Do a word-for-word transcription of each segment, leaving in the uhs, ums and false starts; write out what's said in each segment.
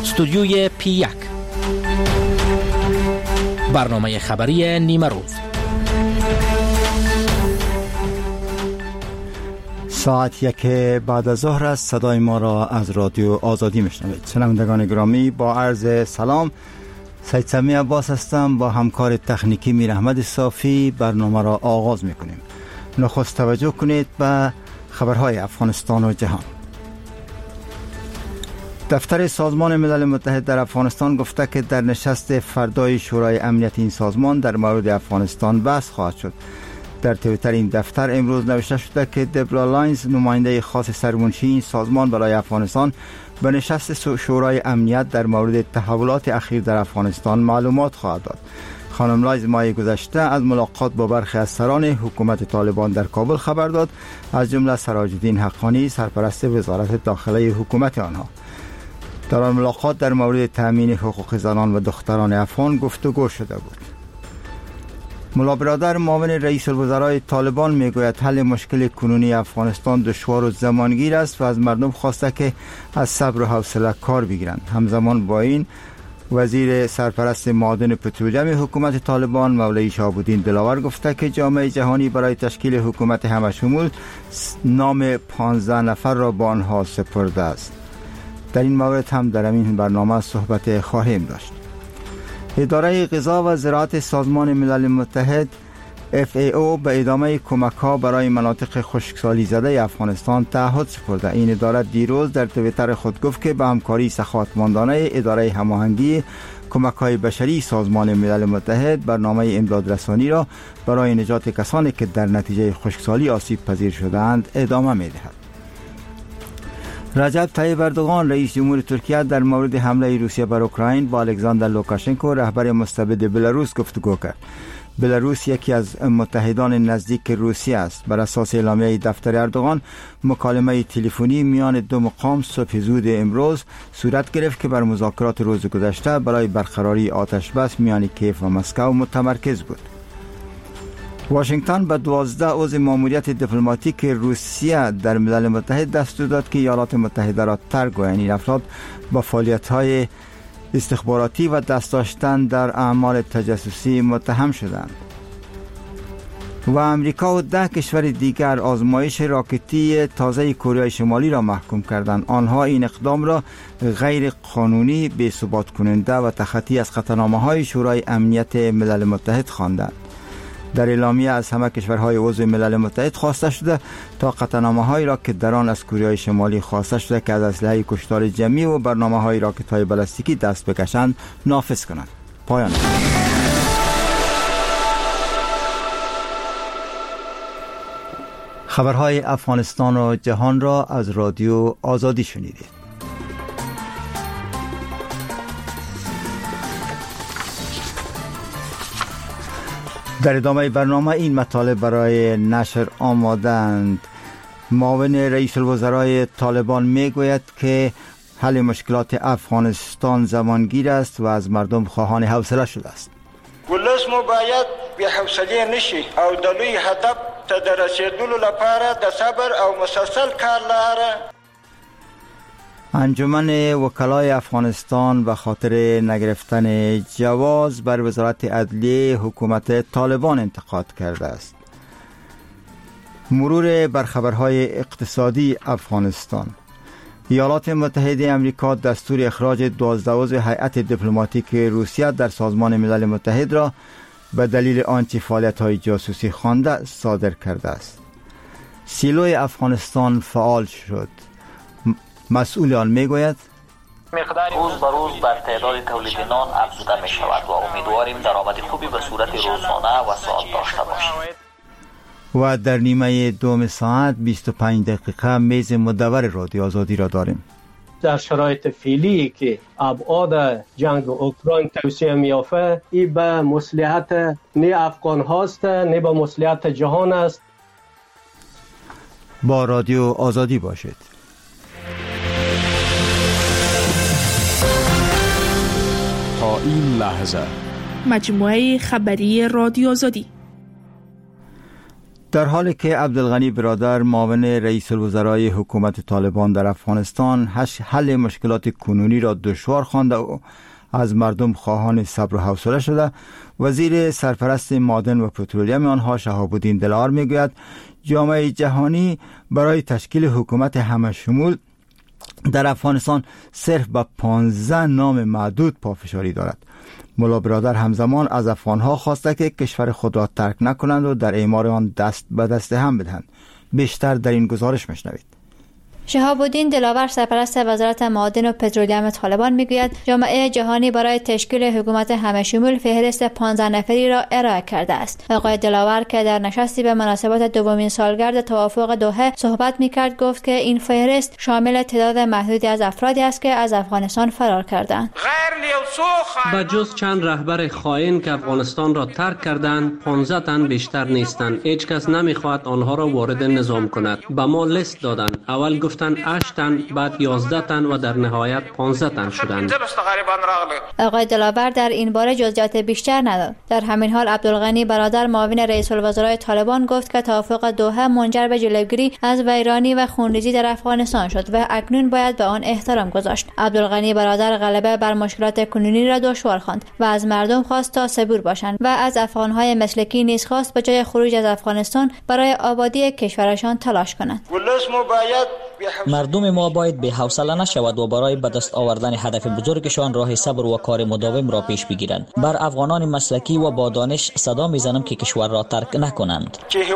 استودیوی پی یک، برنامه خبری نیمه روز. ساعت یک بعد از ظهر است. صدای ما را از رادیو آزادی میشنوید. شنوندگان گرامی، با عرض سلام، سید سمی عباس هستم. با همکار تکنیکی میر احمد صافی برنامه را آغاز میکنیم. نخست توجه کنید به خبرهای افغانستان و جهان. دفتر سازمان ملل متحد در افغانستان گفته که در نشست فردای شورای امنیت این سازمان در مورد افغانستان بحث خواهد شد. در توییتر این دفتر امروز نوشته شده که دبرا لاینز، نماینده خاص سرمنشی این سازمان برای افغانستان، به نشست شورای امنیت در مورد تحولات اخیر در افغانستان معلومات خواهد داد. خانم لاینز ماه گذشته از ملاقات با برخی از سران حکومت طالبان در کابل خبر داد، از جمله سراج الدین حقانی، سرپرست وزارت داخله حکومت آنها. در آن ملاقات در مورد تامین حقوق زنان و دختران افغان گفتگو شده بود. ملا برادر، معاون رئیس الوزرای طالبان، میگوید حل مشکل کنونی افغانستان دشوار و زمانگیر است و از مردم خواسته که از صبر و حوصله کار بگیرند. همزمان با این، وزیر سرپرست معادن پترولیوم حکومت طالبان مولوی شهاب الدین دلاور گفته که جامعه جهانی برای تشکیل حکومت همشمول نام پانزده نفر را به آنها سپرده است. در این مورد هم در این برنامه صحبت خواهیم داشت. اداره غذا و زراعت سازمان ملل متحد اف ای او به ادامه کمک‌ها برای مناطق خشکسالی زده افغانستان تعهد سپرده. این اداره دیروز در توییتر خود گفت که به همکاری سخاوتمندانه اداره هماهنگی کمک‌های بشری سازمان ملل متحد برنامه امدادرسانی را برای نجات کسانی که در نتیجه خشکسالی آسیب پذیر شده‌اند ادامه می‌دهد. رجب طیب اردوغان، رئیس جمهور ترکیه، در مورد حمله روسیه بر اوکراین با الکساندر لوکاشنکو، رهبر مستبد بلاروس، گفتگو کرد. بلاروس یکی از متحدان نزدیک روسیه است. بر اساس اعلامیه دفتر اردوغان، مکالمه تلفنی میان دو مقام صبح زود امروز صورت گرفت که بر مذاکرات روز گذشته برای برقراری آتش بس میان کیف و مسکو متمرکز بود. واشنگتن به دوازده عضو ماموریت دیپلماتیک روسیه در ملل متحد دستور داد که ایالات متحده را ترک گویند. این افراد با فعالیت‌های استخباراتی و دست داشتن در اعمال تجسسی متهم شدند. و امریکا و ده کشور دیگر آزمایش راکتی تازه کره شمالی را محکوم کردند. آنها این اقدام را غیر قانونی، بی‌ثبات کننده و تخطی از قطعنامه‌های شورای امنیت ملل متحد خواندند. در اعلامیه از همه کشورهای عضو ملل متحد خواسته شده تا قطعنامه‌هایی را که در آن از کره شمالی خواسته شده که از اسلحه کشتار جمعی و برنامه‌های راکت‌های بالستیکی دست بکشند نافذ کنند. پایان. خبرهای افغانستان و جهان را از رادیو آزادی شنیدید. در ادامه برنامه این مطالب برای نشر آمادند. معاون رئیس الوزرای طالبان میگوید که حل مشکلات افغانستان زمانگیر است و از مردم خواهان حوصله شده است. ولس مو باید بی حوصله نشي او د لوی هدف ته د رسیدلو لپاره د صبر او مسلسل کار لاره. انجمن وکلای افغانستان به خاطر نگرفتن جواز بر وزارت عدلیه حکومت طالبان انتقاد کرده است. مرور بر خبرهای اقتصادی افغانستان. ایالات متحده آمریکا دستور اخراج دوازده عضو هیئت دیپلماتیک روسیه در سازمان ملل متحد را به دلیل آنچه فعالیت‌های جاسوسی خوانده صادر کرده است. سیلوی افغانستان فعال شد. مسئول آن میگوید روز به روز بر تعداد تولید نان افزوده می شود و امیدواریم درآمد خوبی به صورت روزانه و ساعت داشته باشیم. و در نیمه دوم ساعت بیست و پنج دقیقه میز مدور رادیو آزادی را داریم. در شرایط فعلی که ابعاد جنگ اوکراین توسعه می‌یافته، این به مصلحت نه افغان هاست نه به مصلحت جهان است. با رادیو آزادی باشید. تا این لحظه مجموعه خبری رادیو آزادی. در حالی که عبدالغنی برادر معاون رئیس الوزرای حکومت طالبان در افغانستان حل مشکلات کنونی را دشوار خوانده و از مردم خواهان صبر و حوصله شده، وزیر سرپرست معدن و پترولیم آنها شهاب الدین دلاور میگوید جامعه جهانی برای تشکیل حکومت همه‌شمول در افغانستان صرف به پانزده نام معدود پافشاری دارد. ملا برادر همزمان از افغانها خواسته که کشور خود را ترک نکنند و در اعمار آن دست به دست هم بدهند. بیشتر در این گزارش میشنوید. شهاب الدین دلاور سرپرست وزارت معادن و پترولیم طالبان میگوید جامعه جهانی برای تشکیل حکومت همه‌شمول فهرست پانزده نفری را ارائه کرده است. آقای دلاور که در نشستی به مناسبت دومین سالگرد توافق دوحه صحبت میکرد گفت که این فهرست شامل تعداد محدودی از افرادی است که از افغانستان فرار کردند. به جز چند رهبر خائن که افغانستان را ترک کردند، پانزده تن بیشتر نیستند. هیچ کس نمیخواهد آنها را وارد نظام کند. به ما لیست دادند. اول گفت هشت تن، بعد یازده تن و در نهایت پانزده تن شدند. آقای دلاور در این باره جزئیات بیشتر نداد. در همین حال عبدالغنی برادر معاون رئیس الوزرای طالبان گفت که توافق دوحه منجر به جلوگیری از ویرانی و خونریزی در افغانستان شد و اکنون باید به آن احترام گذاشت. عبدالغنی برادر غلبه بر مشکلات کنونی را دشوار خواند و از مردم خواست تا صبور باشند و از افغانهای مسلکی نیز خواست به جای خروج از افغانستان برای آبادی کشورشان تلاش کنند. مردم ما باید به حوصله نشود و برای به دست آوردن هدف بزرگشان راه صبر و کار مداوم را پیش بگیرند. بر افغانان مسلکی و با دانش صدا میزنم که کشور را ترک نکنند.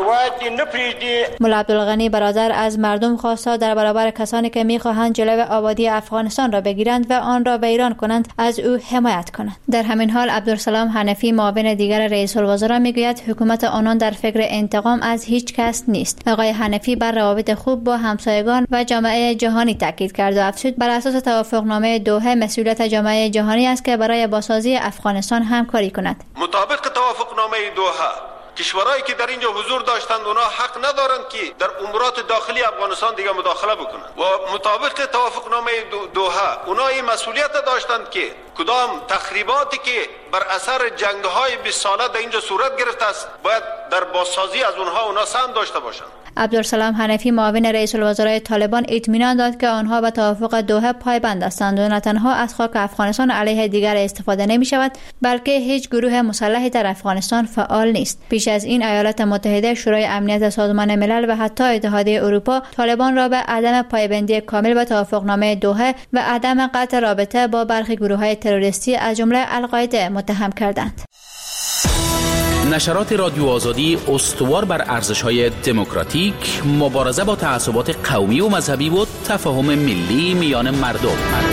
مولا عبدالغنی برادر از مردم خواست تا در برابر کسانی که میخواهند جلوی آبادی افغانستان را بگیرند و آن را ویران کنند از او حمایت کنند. در همین حال عبدالسلام حنفی معاون دیگر رئیس الوزراء میگوید حکومت آنان در فکر انتقام از هیچ کس نیست. آقای حنفی بر روابط خوب با همسایگان و جامعه جهانی تاکید کرد و افزود بر اساس توافقنامه دوحه مسئولیت جامعه جهانی است که برای بازسازی افغانستان همکاری کند. مطابق توافقنامه دوحه کشورهایی که در اینجا حضور داشتند اونا حق ندارند که در امورات داخلی افغانستان دیگه مداخله بکنند و مطابق توافقنامه دوحه اونا این مسئولیت داشتند که کدام تخریباتی که بر اثر جنگ‌های بیست ساله در اینجا صورت گرفته است باید در بازسازی از اونها اونا سهم داشته باشند. عبدالسلام حنفی معاون رئیس الوزرای طالبان اطمینان داد که آنها به توافق دوحه پایبند هستند و نه تنها از خاک افغانستان علیه دیگر استفاده نمی شود بلکه هیچ گروه مسلحی در افغانستان فعال نیست. پیش از این ایالات متحده، شورای امنیت سازمان ملل و حتی اتحادیه اروپا طالبان را به عدم پایبندی کامل به توافقنامه دوحه و عدم قطع رابطه با برخی گروه‌های تروریستی از جمله القاعده متهم کردند. نشرات رادیو آزادی استوار بر ارزش‌های دموکراتیک، مبارزه با تعصبات قومی و مذهبی و تفاهم ملی میان مردم.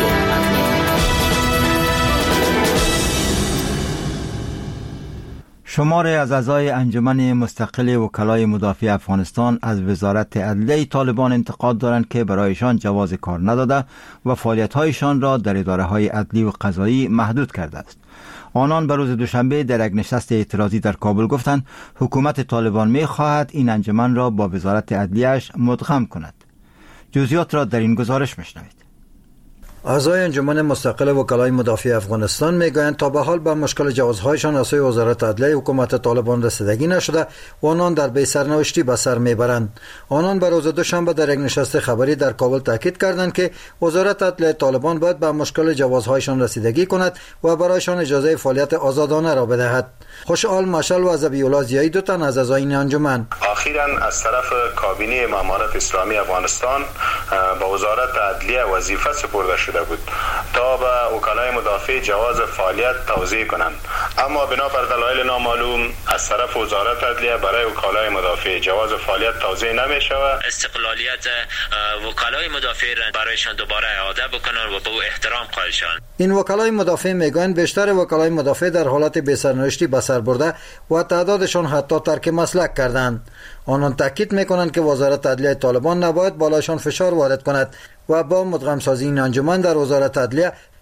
شماری از اعضای انجمن مستقل وکلای مدافع افغانستان از وزارت عدلیه طالبان انتقاد دارند که برایشان جواز کار نداده و فعالیت‌هایشان را در اداره‌های عدلی و قضایی محدود کرده است. آنان به روز دوشنبه در یک نشست اعتراضی در کابل گفتند حکومت طالبان می خواهد این انجمن را با وزارت عدلیه‌اش مدغم کند. جزئیات را در این گزارش میشنوید. اعضای انجمن مستقل وکلای مدافع افغانستان میگویند تا به حال به مشکل جوازهایشان از سوی وزارت عدلیه حکومت طالبان رسیدگی نشده و آنان در بی سرنوشتی به سر میبرند. آنان به روز دوشنبه در یک نشست خبری در کابل تاکید کردند که وزارت عدلیه طالبان باید به مشکل جوازهایشان رسیدگی کند و برایشان اجازه فعالیت آزادانه را بدهد. خوشحال مشعل و ذبیح‌الله ضیایی دو تن از اعضای این انجمن اخیراً از طرف کابینه مامورات اسلامی افغانستان به وزارت عدلیه وظیفه سپرده شده بود تا به وکلای مدافع جواز فعالیت توضیح کنند، اما بنا بر دلایل نامعلوم از طرف وزارت عدلیه برای وکلای مدافع جواز فعالیت توضیح نمی شود. استقلالیت وکلای مدافع برایشان دوباره اعاده بکنند و به او احترام قائل شوند. این وکلای مدافع میگویند بیشتر وکلای مدافع در حالت بی‌سرنوشتی به سر برده و تعدادشان حتی ترک مسلک کردند. آنان تاکید میکنند که وزارت عدلیه طالبان نباید بالایشان فشار وارد کند و با مدغم سازی این انجمن در وزارت عدلیه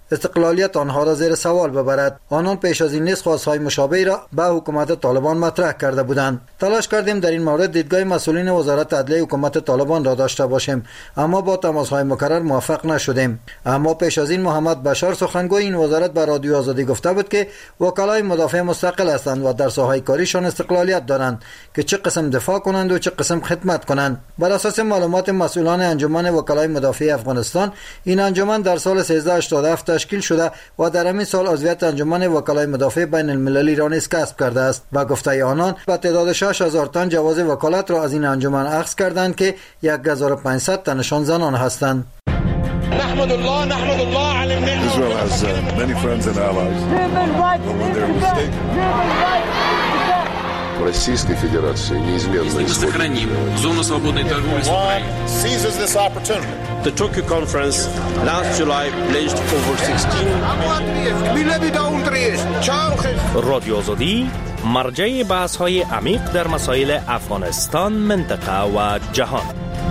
استقلالیت آنها را زیر سوال ببرد. آنان پیش از این نیز خواستهای مشابهی را به حکومت طالبان مطرح کرده بودند. تلاش کردیم در این مورد دیدگاه مسئولین وزارت عدلیه حکومت طالبان را داشته باشیم، اما با تماس‌های مکرر موفق نشدیم. اما پیش از این محمد بشار سخنگوی این وزارت به رادیو آزادی گفته بود که وکلای مدافع مستقل هستند و در ساحه کاریشان استقلالیت دارند که چه قسم دفاع کنند و چه قسم خدمت کنند. بر اساس معلومات مسئولان انجمن وکلای مدافع افغانستان، این انجمن در سال سیزده هشتاد و هفت تشکیل شده و در همین سال عضویت انجمن وکلای مدافع بین المللی را نیز کسب کرده است. با گفته آنان به تعداد شش هزار تن جواز وکالت را از این انجمن اخذ کردند که یک هزار و پانصد تنشان زنان هستند. نحمد الله نحمد الله على النعمة. Israel has uh, many friends and allies. But when they're mistaken. Российской Федерации неизменно сохраним зону свободной торговли с Украиной. Seizes this opportunity. The Tokyo conference last July pledged over sixteen. رادیو آزادی مرجع بحث‌های عمیق در مسائل افغانستان، منطقه و جهان.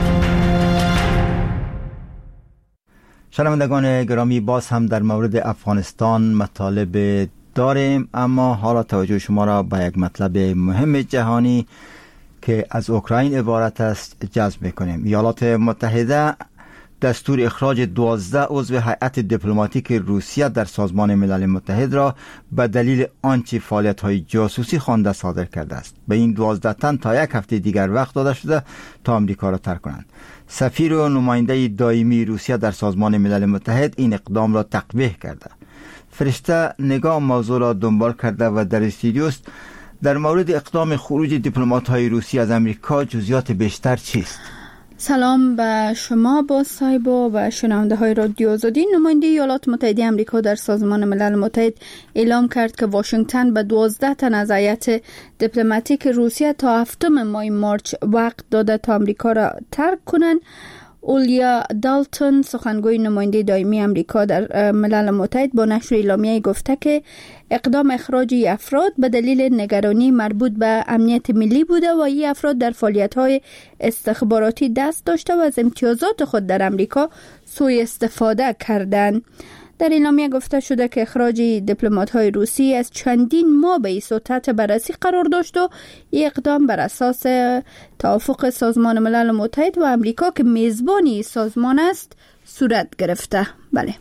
شنوندگان گرامی، باز هم در مورد افغانستان مطالب داریم، اما حالا توجه شما را به یک مطلب مهم جهانی که از اوکراین عبارت است جذب می‌کنیم. ایالات متحده دستور اخراج دوازده عضو هیئت دیپلماتیک روسیه در سازمان ملل متحد را به دلیل آنچه فعالیت‌های جاسوسی خوانده صادر کرده است. به این دوازده تن تا یک هفته دیگر وقت داده شده تا آمریکا را ترک کنند. سفیر و نماینده دائمی روسیه در سازمان ملل متحد این اقدام را تقبیح کرده. فرشته نگاه موضوع را دنبال کرده و در استودیو است. در مورد اقدام خروج دیپلمات‌های روسی از امریکا جزئیات بیشتر چیست؟ سلام به شما با صاحب و شنونده های رادیو آزادی. نماینده ایالات متحده آمریکا در سازمان ملل متحد اعلام کرد که واشنگتن به دوازده تن از هیئت دیپلماتیک روسیه تا هفتم ماه مارچ وقت داده تا آمریکا را ترک کنند. اولیا دالتون، سخنگوی نماینده دائمی آمریکا در ملل متحد، با نشر اعلامیه گفته که اقدام اخراج افراد به دلیل نگرانی مربوط به امنیت ملی بوده و این افراد در فعالیت‌های استخباراتی دست داشته و از امتیازات خود در آمریکا سوء استفاده کردند. در اعلامیه گفته شده که اخراج دیپلمات‌های روسی از چندین ماه به ایسو تحت بررسی قرار داشت و این اقدام بر اساس توافق سازمان ملل متحد و آمریکا که میزبان این سازمان است صورت گرفته. بله.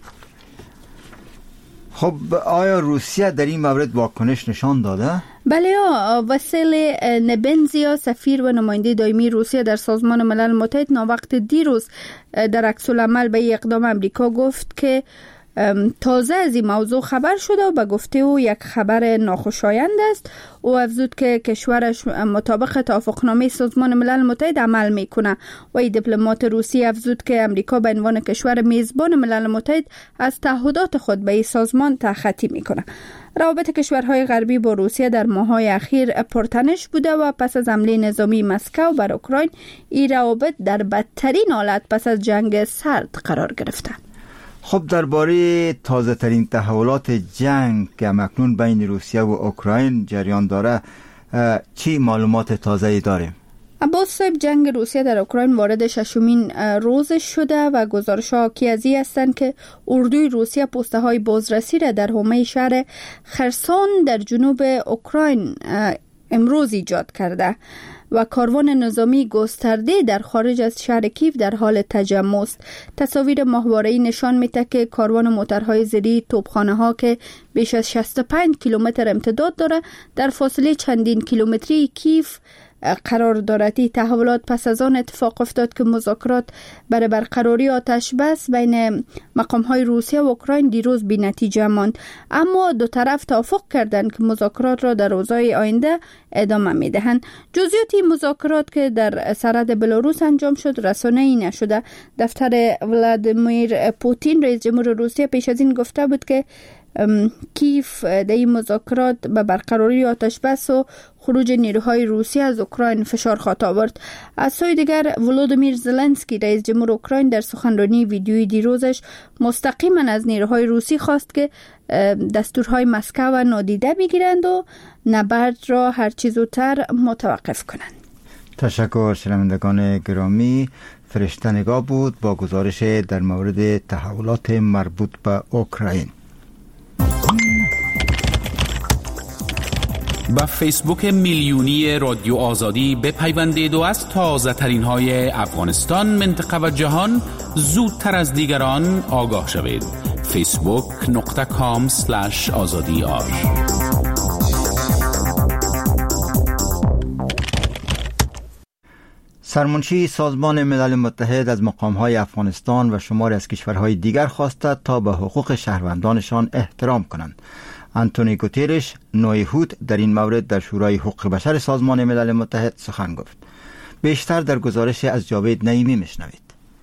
خب آیا روسیه در این مورد واکنش نشان داده؟ بله، واسیل نبنزیا، سفیر و نماینده دائمی روسیه در سازمان ملل متحد، ناوقت دیروز در عکس العمل به اقدام آمریکا گفت که تازه از این موضوع خبر شده و به گفته او یک خبر ناخوشایند است. او افزود که کشورش مطابق توافقنامه سازمان ملل متحد عمل میکنه و این دیپلمات روسی افزود که امریکا به عنوان کشور میزبان ملل متحد از تعهدات خود به این سازمان تخطی میکنه. روابط کشورهای غربی با روسیه در ماه‌های اخیر پرتنش بوده و پس از حمله نظامی مسکو بر اوکراین این روابط در بدترین حالت پس از جنگ سرد قرار گرفته. خب درباره تازه ترین تحولات جنگ که اکنون بین روسیه و اوکراین جریان داره چی معلومات تازه‌ای داریم؟ عباس صاحب، جنگ روسیه در اوکراین وارد ششمین روز شده و گزارش‌ها حاکی از این هستند که اردوی روسیه پسته‌های بازرسی را در حومه شهر خرسون در جنوب اوکراین امروز ایجاد کرده و کاروان نظامی گسترده در خارج از شهر کیف در حال تجمع است. تصاویر ماهواره‌ای نشان می‌دهد که کاروان موترهای زیری توپخانه‌ها که بیش از شصت و پنج کیلومتر امتداد داره در فاصله چندین کیلومتری کیف قرار دارد. تحولات پس از آن اتفاق افتاد که مذاکرات برای برقراری آتش بس بین مقام‌های روسیه و اوکراین دیروز بی نتیجه ماند، اما دو طرف توافق کردند که مذاکرات را در روزهای آینده ادامه می‌دهند. جزئیات این مذاکرات که در سرحد بلاروس انجام شد رسانه‌ای نشده. دفتر ولادیمیر پوتین رئیس جمهور روسیه پیش از این گفته بود که کیف در این مذاکرات به برقراری آتش بس و خروج نیروهای روسی از اوکراین فشار خواهد آورد. از سوی دیگر ولودیمیر زلنسکی رئیس جمهور اوکراین در سخنرانی ویدیویی دیروزش مستقیما از نیروهای روسی خواست که دستورهای مسکو نادیده بگیرند و نبرد را هر چه زودتر متوقف کنند. تشکر شنوندگان گرامی. فرشته نگاه بود با گزارش در مورد تحولات مربوط به اوکراین. با فیسبوک میلیونی رادیو آزادی بپیوندید و از تازه ترین های افغانستان، منطقه و جهان زودتر از دیگران آگاه شوید. فیسبوک نقطه کام سلش آزادی آر. سرمنشی سازمان ملل متحد از مقام‌های افغانستان و شماری از کشورهای دیگر خواسته تا به حقوق شهروندانشان احترام کنند. آنتونی گوترش نویهود در این مورد در شورای حقوق بشر سازمان ملل متحد سخن گفت. بیشتر در گزارش از جاوید نعیمی میشنوید.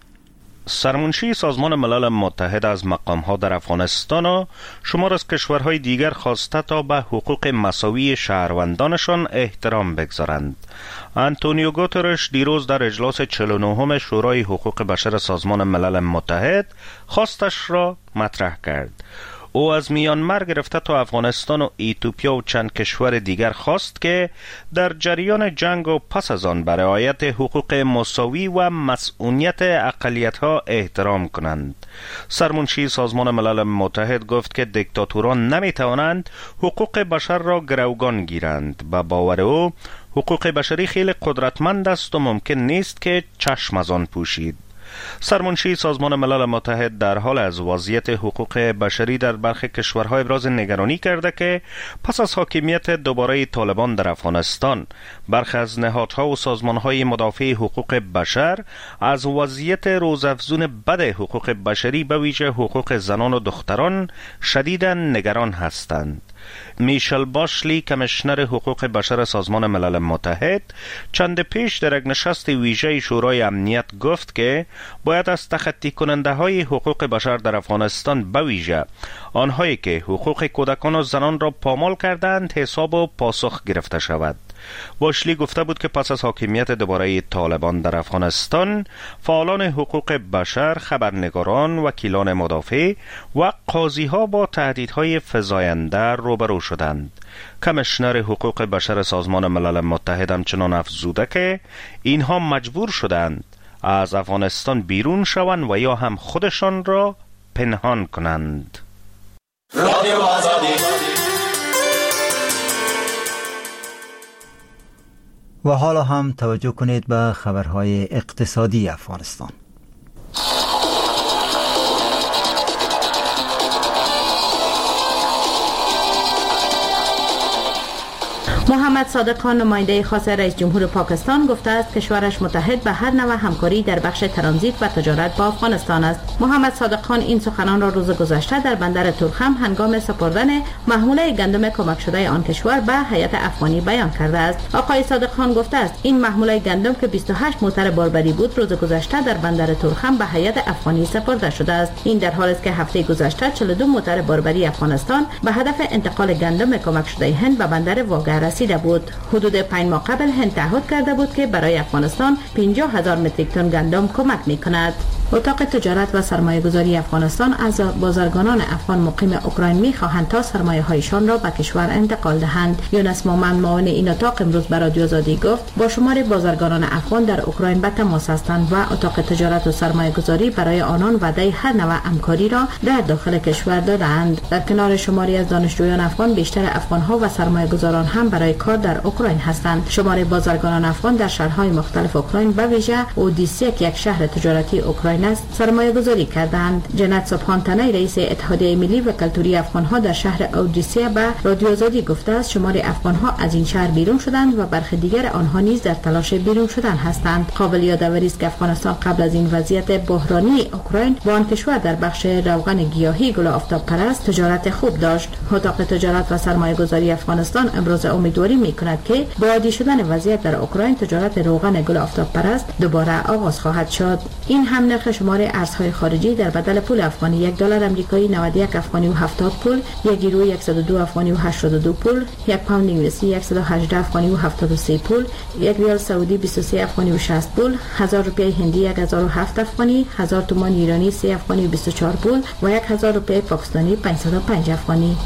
سرمنشی سازمان ملل متحد از مقام‌ها در افغانستان و شمار از کشورهای دیگر خواسته تا به حقوق مساوی شهروندانشان احترام بگذارند. آنتونیو گوترش دیروز در اجلاس چهل و نهم شورای حقوق بشر سازمان ملل متحد خواستش را مطرح کرد. او از میانمار گرفته تا افغانستان و ایتوپیا و چند کشور دیگر خواست که در جریان جنگ و پس از آن بر رعایت حقوق مساوی و مسئولیت اقلیت‌ها احترام کنند. سرمنشی سازمان ملل متحد گفت که دیکتاتوران نمی‌توانند حقوق بشر را گروگان گیرند. به باور او حقوق بشری خیلی قدرتمند است و ممکن نیست که چشم از آن پوشید. سرمنشی سازمان ملل متحد در حال از وضعیت حقوق بشری در برخی کشورها ابراز نگرانی کرده که پس از حاکمیت دوباره طالبان در افغانستان برخی از نهادها و سازمانهای مدافع حقوق بشر از وضعیت روزافزون بد حقوق بشری به ویژه حقوق زنان و دختران شدیداً نگران هستند. میشل باشلی کمیشنر حقوق بشر سازمان ملل متحد چند پیش در یک نشست ویژه شورای امنیت گفت که باید از تخطی کننده های حقوق بشر در افغانستان به ویژه آنهایی که حقوق کودکان و زنان را پامال کردند حساب و پاسخ گرفته شود. باشلی گفته بود که پس از حاکمیت دوباره طالبان در افغانستان فعالان حقوق بشر، خبرنگاران، وکیلان مدافع و قاضی ها با تهدیدهای فزاینده روبرو شدند. کمیشنر حقوق بشر سازمان ملل متحد همچنان افزوده که اینها مجبور شدند از افغانستان بیرون شوند و یا هم خودشان را پنهان کنند. رادیو آزادی. و حالا هم توجه کنید به خبرهای اقتصادی افغانستان. محمد صادق خان نماینده خاص رئیس جمهور پاکستان گفته است کشورش متحد به هر نوع همکاری در بخش ترانزیت و تجارت با افغانستان است. محمد صادق خان این سخنان را روز گذشته در بندر تورخم هنگام سپردن محموله گندم کمک شده آن کشور به هیئت افغانی بیان کرده است. آقای صادق خان گفته است این محموله گندم که بیست و هشت موتر باربری بود روز گذشته در بندر تورخم به هیئت افغانی سپرده شده است. این در حالی است که هفته گذشته چهل و دو موتر باربری افغانستان به هدف انتقال گندم کمک شده هند به بندر واگه رسیده بود. حدود پنج ماه قبل هند تعهد کرده بود که برای افغانستان پنجاه هزار متریک تن گندم کمک می‌کند. اتاق تجارت و سرمایه‌گذاری افغانستان از بازرگانان افغان مقیم اوکراین می‌خواهند تا سرمایه‌هایشان را به کشور انتقال دهند. یونس مومن معاون این اتاق امروز به رادیو آزادی گفت با شمار بازرگانان افغان در اوکراین به تماس هستند و اتاق تجارت و سرمایه‌گذاری برای آنان وعده هر نوع همکاری را در داخل کشور دادند. در کنار شماری از دانشجویان افغان بیشتر افغان‌ها و سرمایه‌گذاران هم برای کار در اوکراین هستند. شمار بازرگانان افغان در شهرهای مختلف اوکراین به ویژه اودیسه که یک شهر تجارتی اوکراین است سرمایه گذاری کردند. جنت صبحان تنی رئیس اتحادیه ملی و کلتوری افغان‌ها در شهر اودیسه به رادیو آزادی گفته است شمار افغان‌ها از این شهر بیرون شدند و برخی دیگر آنها نیز در تلاش بیرون شدن هستند. قابل یادآوری است که افغانستان قبل از این وضعیت بحرانی اوکراین با آن کشور در بخش روغن گیاهی گل آفتاب پرست تجارت خوب داشت. اتاق تجارت و سرمایه گذاری افغانستان امروز امیدواری می‌کند که با عادی شدن وضعیت در اوکراین تجارت روغن گل آفتاب پرست دوباره آغاز خواهد شد. این هم نرخ شمار ارزهای خارجی در بدل پول افغانی یک دلار آمریکایی نود و یک افغانی و هفتاد پول، یک یورو صد و دو افغانی و هشتاد و دو پول، یک پوند انگلیسی صد و هجده افغانی و هفتاد و سه پول، یک ریال سعودی بیست و سه افغانی و شصت پول، هزار روپیه هندی یک هزار و هفت افغانی، هزار تومان ایرانی سه افغانی و بیست و چهار پول و یک هزار روپیه پاکستانی پانصد و پنج افغانی.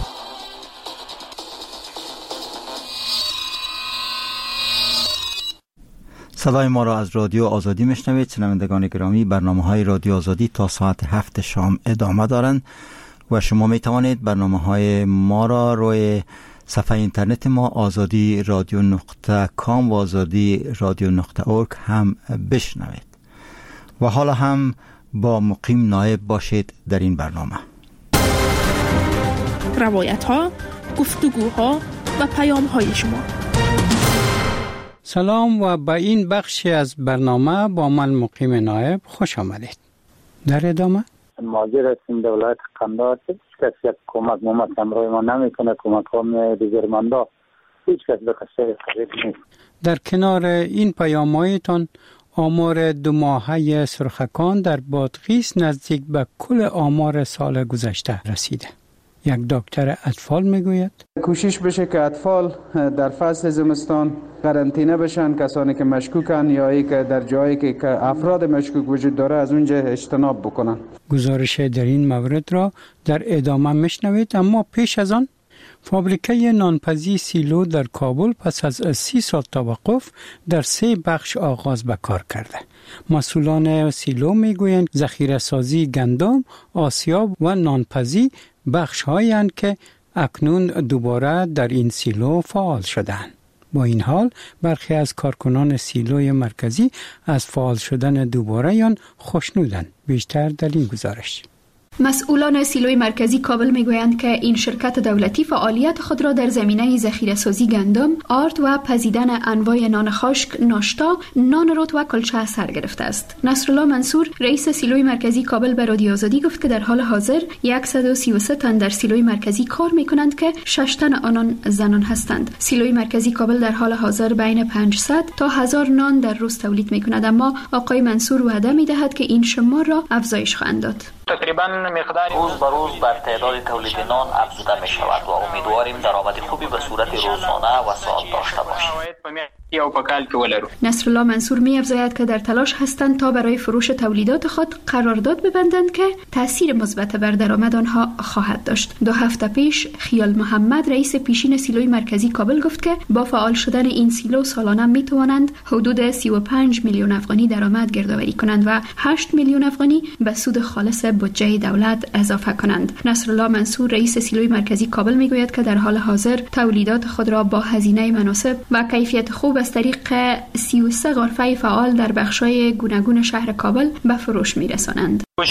صدای ما را از رادیو آزادی میشنوید. شنوندگان گرامی، برنامه های رادیو آزادی تا ساعت هفت شام ادامه دارند و شما می توانید برنامه های ما را روی صفحه اینترنت ما آزادی رادیو نقطه کام و آزادی رادیو نقطه اورگ هم بشنوید. و حالا هم با مقیم نایب باشید در این برنامه. روایت ها، گفتگوها و پیام های شما. سلام و به این بخشی از برنامه با من مقیم نایب خوش آمدید. در ادامه ماجر هستیم در ولایت قندهار که هیچ کس یک کمک مومت همراه ما نمیکنه. کمک ها می دیگر منده هیچ کس به قصه قریب نیست. در کنار این پیام‌هایتان آمار دو ماهه سرخکان در بادغیس نزدیک به کل آمار سال گذشته رسیده. یک دکتر اطفال میگوید کوشش بشه که اطفال در فصل زمستان قرنطینه بشن، کسانی که مشکوکن یا ای که در جایی که افراد مشکوک وجود داره از اونجا اجتناب بکنن. گزارش در این مورد را در ادامه میشنوید، اما پیش از آن فابریکه نانپزی سیلو در کابل پس از سی سال توقف در سه بخش آغاز به کار کرده. مسئولان سیلو میگویند ذخیره سازی گندم، آسیاب و نانپزی بخش هایند که اکنون دوباره در این سیلو فعال شدند. با این حال برخی از کارکنان سیلوی مرکزی از فعال شدن دوباره یان خوشنودند. بیشتر در این گزارش. مسئولان سیلوی مرکزی کابل میگویند که این شرکت دولتی فعالیت خود را در زمینه ذخیره سازی گندم، آرد و پزیدن انواع نان خشک، ناشتا، نان رود و کلچه سر گرفته است. نصرالله منصور رئیس سیلوی مرکزی کابل به رادیو آزادی گفت که در حال حاضر صد و سی و سه تن در سیلوی مرکزی کار میکنند که شش تن آنان زنان هستند. سیلوی مرکزی کابل در حال حاضر بین پانصد تا هزار نان در روز تولید میکند، اما آقای منصور وعده میدهد که این شمار را افزایش خواهند داد. تقریبا مقدار روز به روز بر تعداد تولید نان افزوده می شود و امیدواریم درآمد خوبی به صورت روزانه و ساعت داشته باشیم. نصرالله منصور می افزاید که در تلاش هستند تا برای فروش تولیدات خود قرارداد ببندند که تاثیر مثبت بر درآمد آنها خواهد داشت. دو هفته پیش خیال محمد رئیس پیشین سیلوی مرکزی کابل گفت که با فعال شدن این سیلو سالانه می توانند حدود سی و پنج میلیون افغانی درآمد گردآوری کنند و هشت میلیون افغانی به سود خالص بودجه دولت اضافه کنند. نصرالله منصور رئیس سیلوی مرکزی کابل میگوید که در حال حاضر تولیدات خود را با هزینه مناسب و کیفیت خوب از طریق سی و سه غرفه فعال در بخش‌های گوناگون شهر کابل به فروش میرسانند. ما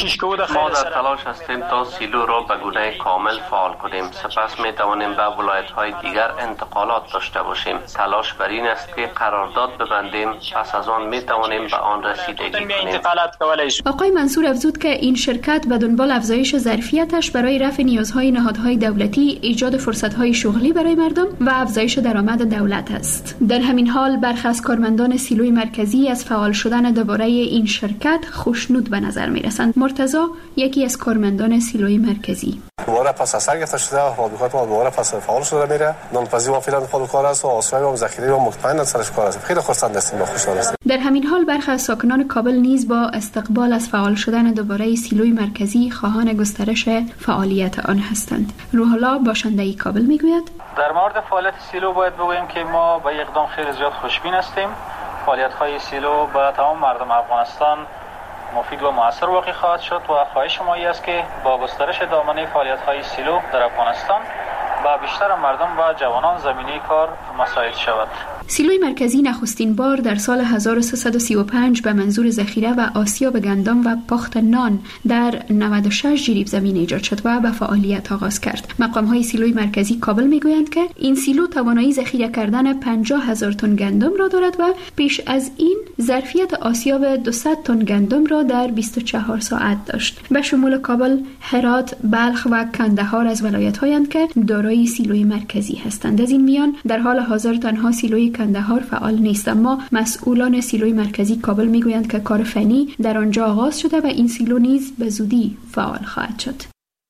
در تلاش هستیم تا سیلو را به گونه کامل فعال کنیم. سپس می توانیم به ولایت‌های دیگر انتقالات داشته باشیم. تلاش بر این است که قرارداد ببندیم، پس از آن می توانیم به آن رسیدگی کنیم. آقای منصور افزود که این شرکت به دنبال افزایش ظرفیتش برای رفع نیازهای نهادهای دولتی، ایجاد فرصت‌های شغلی برای مردم و افزایش درآمد دولت است. در همین حال برخی از کارمندان سیلوی مرکزی از فعال شدن دوباره این شرکت خوشنود به نظر می‌رسند. مرتضی یکی از کارمندان سیلوی مرکزی: دوباره پس از سر گرفته شده، فابریکات ما دوباره پس فعال شده میره. نانپزی ما فعلا خود کار است و آسیاب هم ذخیره و مطمئن سرش کار است. خیلی خرسند هستیم و خوشحال هستیم. در همین حال برخی از ساکنان کابل نیز با استقبال از فعال شدن دوباره سیلوی مرکزی خواهان گسترش فعالیت آن هستند. روح الله باشنده کابل میگوید: در مورد فعالیت سیلو باید بگوییم که ما به اقدام خیلی زیاد خوشبین هستیم. فعالیت‌های سیلو به تمام مردم افغانستان مفید و مؤثر واقع خواهد شد و خواهش ما است که با گسترش دامنه فعالیت‌های سیلو در افغانستان با بیشتر مردم و جوانان زمینه کار مساعد شود. سیلوی مرکزی نخستین بار در سال هزار و سیصد و سی و پنج به منظور ذخیره و آسیاب گندم و پخت نان در نود و شش جریب زمین ایجاد شد و به فعالیت آغاز کرد. مقام‌های سیلوی مرکزی کابل میگویند که این سیلو توانایی ذخیره کردن پنجاه هزار تن گندم را دارد و پیش از این ظرفیت آسیاب دویست تن گندم را در بیست و چهار ساعت داشت. به شمول کابل، هرات، بلخ و کندهار از ولایت‌هایند که دارای سیلوی مرکزی هستند. از این میان در حال حاضر تنها سیلوی کندهار فعال نیست، اما مسئولان سیلوی مرکزی کابل میگویند که کار فنی در آنجا آغاز شده و این سیلو نیز به زودی فعال خواهد شد.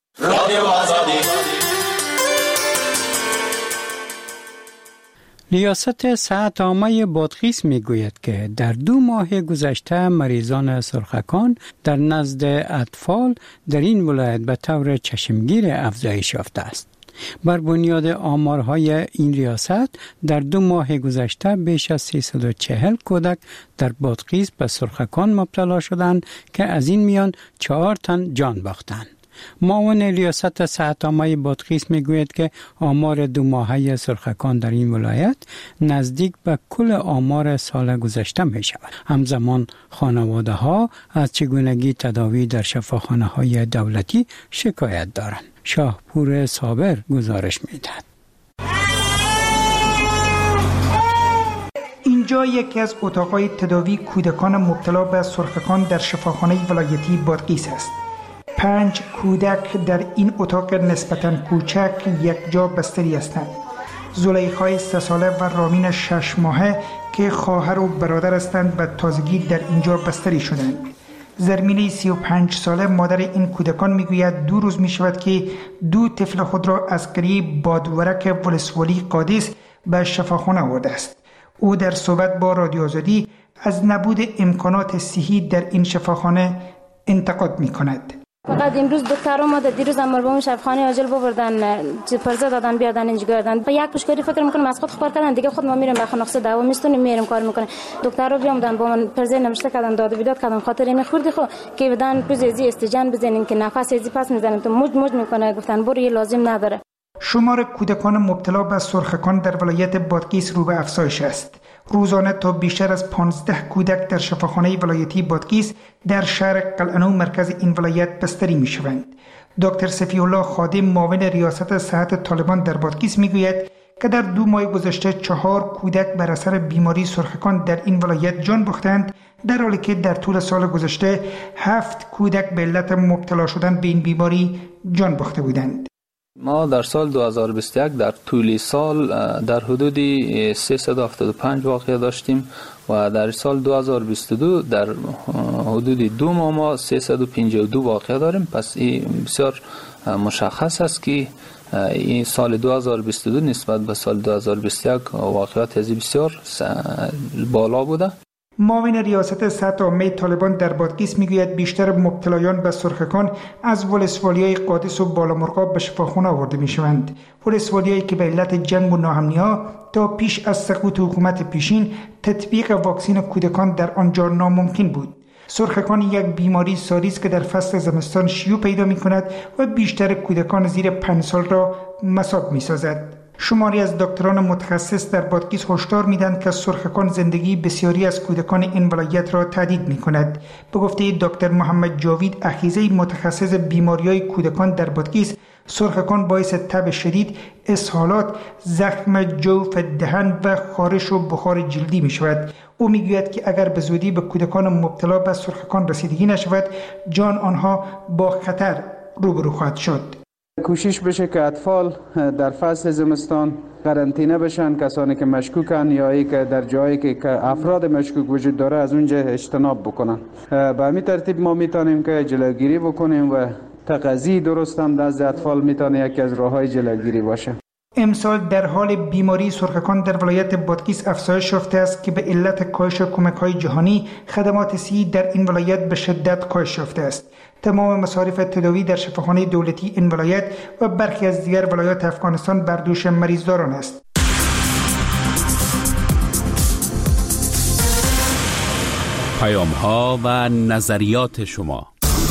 ریاست صحت عامه بادغیس میگوید که در دو ماه گذشته مریضان سرخکان در نزد اطفال در این ولایت به طور چشمگیر افزایش یافته است. بر بنیاد آمارهای این ریاست در دو ماه گذشته بیش از سیصد و چهل کودک در بادغیس به سرخکان مبتلا شدند که از این میان چهار تن جان باختند. معاون ریاست صحت‌عامه بادغیس میگوید که آمار دو ماهه سرخکان در این ولایت نزدیک به کل آمار سال گذشته می شود. همزمان خانواده ها از چگونگی تداوی در شفاخانه های دولتی شکایت دارند. شاهپور صابر گزارش میدهد. اینجا یکی از اتاقهای تداوی کودکان مبتلا به سرخکان در شفاخانه ولایتی بادغیس است. پنج کودک در این اتاق نسبتاً کوچک یک جا بستری هستند. زلیخای سه ساله و رامین شش ماهه که خواهر و برادر هستند به تازگی در اینجا بستری شدند. زرمینه سی و پنج ساله مادر این کودکان میگوید دو روز می شود که دو طفل خود را از قریه بادورک ولسوالی قادس به شفاخانه آورده است. او در صحبت با رادیو آزادی از نبود امکانات صحی در این شفاخانه انتقاد می کند. فقط امروز دکتر اومد، دیروز هم مربوم شفاخانه عاجل بردن، پرزه دادن بیادن اینجا گردن. با یک پشکاری فکر میکنم از خود خبر کردن، دیگه خود ما میریم به خانقسه دعوا میستونیم میریم کار میکنه. دکتر رو بیامدن با من پرزه نوشته کردن، داد و بیداد کردن، خاطر این خوردی خو که بدن پوزیزی استجان بزنین که نفس ازی پس میزنیم تو موج موج میکنه. گفتن برو یه لازم نداره. شمار کودکان مبتلا به سرخکان در ولایت بادغیس رو به افزایش است. روزانه تا بیشتر از پانزده کودک در شفاخانه ولایتی بادغیس در شهر قلعه‌نو مرکز این ولایت بستری می شوند. دکتر صفی الله خادم معاون ریاست صحت طالبان در بادغیس می گوید که در دو ماه گذشته چهار کودک بر اثر بیماری سرخکان در این ولایت جان باختند، در حالی که در طول سال گذشته هفت کودک به علت مبتلا شدن به این بیماری جان باخته بودند. ما در سال دو هزار و بیست و یک در طول سال در حدود سیصد و هفتاد و پنج واقعه داشتیم و در سال دو هزار و بیست و دو در حدود دو ماه ما سیصد و پنجاه و دو واقعه داریم. پس این بسیار مشخص است که این سال دو هزار و بیست و دو نسبت به سال دو هزار و بیست و یک واقعات ازی بسیار بالا بوده. معاون ریاست صحت عامه طالبان در بادغیس میگوید بیشتر مبتلایان به سرخکان از ولسوالی‌های قادس و بالامرغاب به شفاخانه آورده میشوند. ولسوالی‌هایی که به علت جنگ و ناامنی‌ها تا پیش از سقوط حکومت پیشین تطبیق واکسن کودکان در آنجا ناممکن بود. سرخکان یک بیماری ساری است که در فصل زمستان شیوع پیدا می‌کند و بیشتر کودکان زیر پنج سال را مصاب می‌سازد. شماری از دکتران متخصص در بادغیس هشدار میدن که سرخکان زندگی بسیاری از کودکان این ولایت را تهدید میکند. به گفته دکتر محمد جاوید اخیزه متخصص بیماری‌های کودکان در بادغیس، سرخکان باعث تب شدید، اسهالات، زخم جوف دهن و خارش و بخار جلدی می شود. او می گوید که اگر به زودی به کودکان مبتلا به سرخکان رسیدگی نشود، جان آنها با خطر روبرو خواهد شد. کوشش بشه که اطفال در فصل زمستان قرنطینه بشن، کسانی که مشکوکن یا ای که در جایی که افراد مشکوک وجود داره از اونجا اجتناب بکنن. به همین ترتیب ما میتونیم که جلوگیری بکنیم و تغذیه درست هم از اطفال میتونه یکی از راههای جلوگیری باشه. امسال در حال بیماری سرخکان در ولایت بادغیس افزایش یافته است که به علت کاهش کمک‌های جهانی خدمات صحی در این ولایت به شدت کاهش یافته است. تمام مصارف تداوی در شفاخانه دولتی این ولایت و برخی از دیگر ولایات افغانستان بر دوش مریضداران است. پیام‌ها و نظریات شما.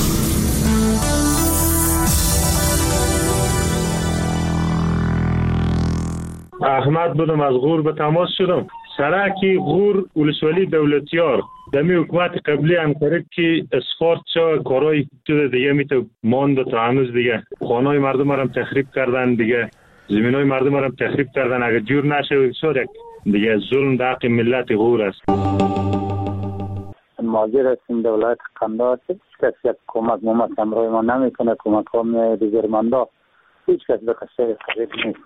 احمد بودم از غور به تماس شدم. سرکی غور ولسوالی دولتیار دمی حکومت قبلی انکارید که اسفارت شا کارهای دیگه میتو ماند تا هنوز دیگه خانهای مردم هم تخریب کردن، دیگه زمینای مردم هم تخریب کردن. اگر جور نشه یک دیگه ظلم در حق ملت غور است. ماجر است این دولت قندار هیچ کس یک کمک مومت همراه ما نمیکنه. کمک ها میاد دیگر مندا هیچ کس به قصه قریب نیست.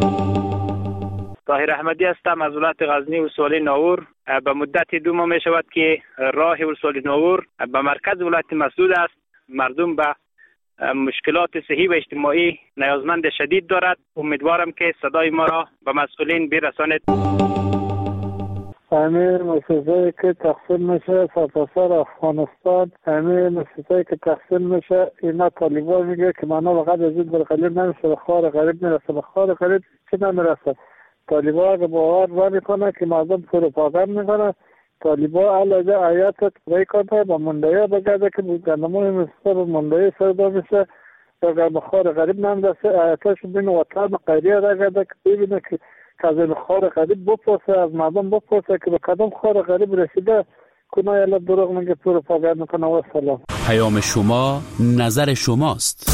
طاهر احمدی هستم از ولایت غزنی ولسوالی ناور. به مدت دو ماه می شود که راه ولسوالی ناور به مرکز ولایت مسدود است. مردم به مشکلات صحی و اجتماعی نیازمند شدید دارد. امیدوارم که صدای ما را به مسئولین برسانید. همه مسئله که تقسیم میشه سرتاسر افغانستان، همه مسئله که تقسیم میشه اینا طالبان میگه که مانا وقت از این برقلیب نمیشه به خار غریب میرسه، به خار غریب چی نمیرسه. طالبان اگه باور را میکنه که مردم پروپاگاند میکنه، طالبان علاوه آیات تقریه کنه با مندهی بگرده که گندمون مسئله به مندهی سرده میشه، اگر به خار غریب نمیرسه آیاتش بین وطن قیریه را گرده که ببینه که از این خار غریب بپرسه، از مردم بپرسه که به کدام خار غریب رسیده، کنه یلا دروغ میگه پروپاگاند میکنه. و سلام. پیام شما، نظر شماست.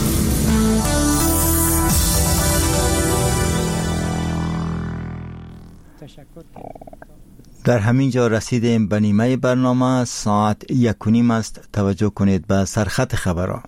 در همین جا رسیدیم به نیمه برنامه. ساعت یک و نیم است. توجه کنید به سرخط خبرها.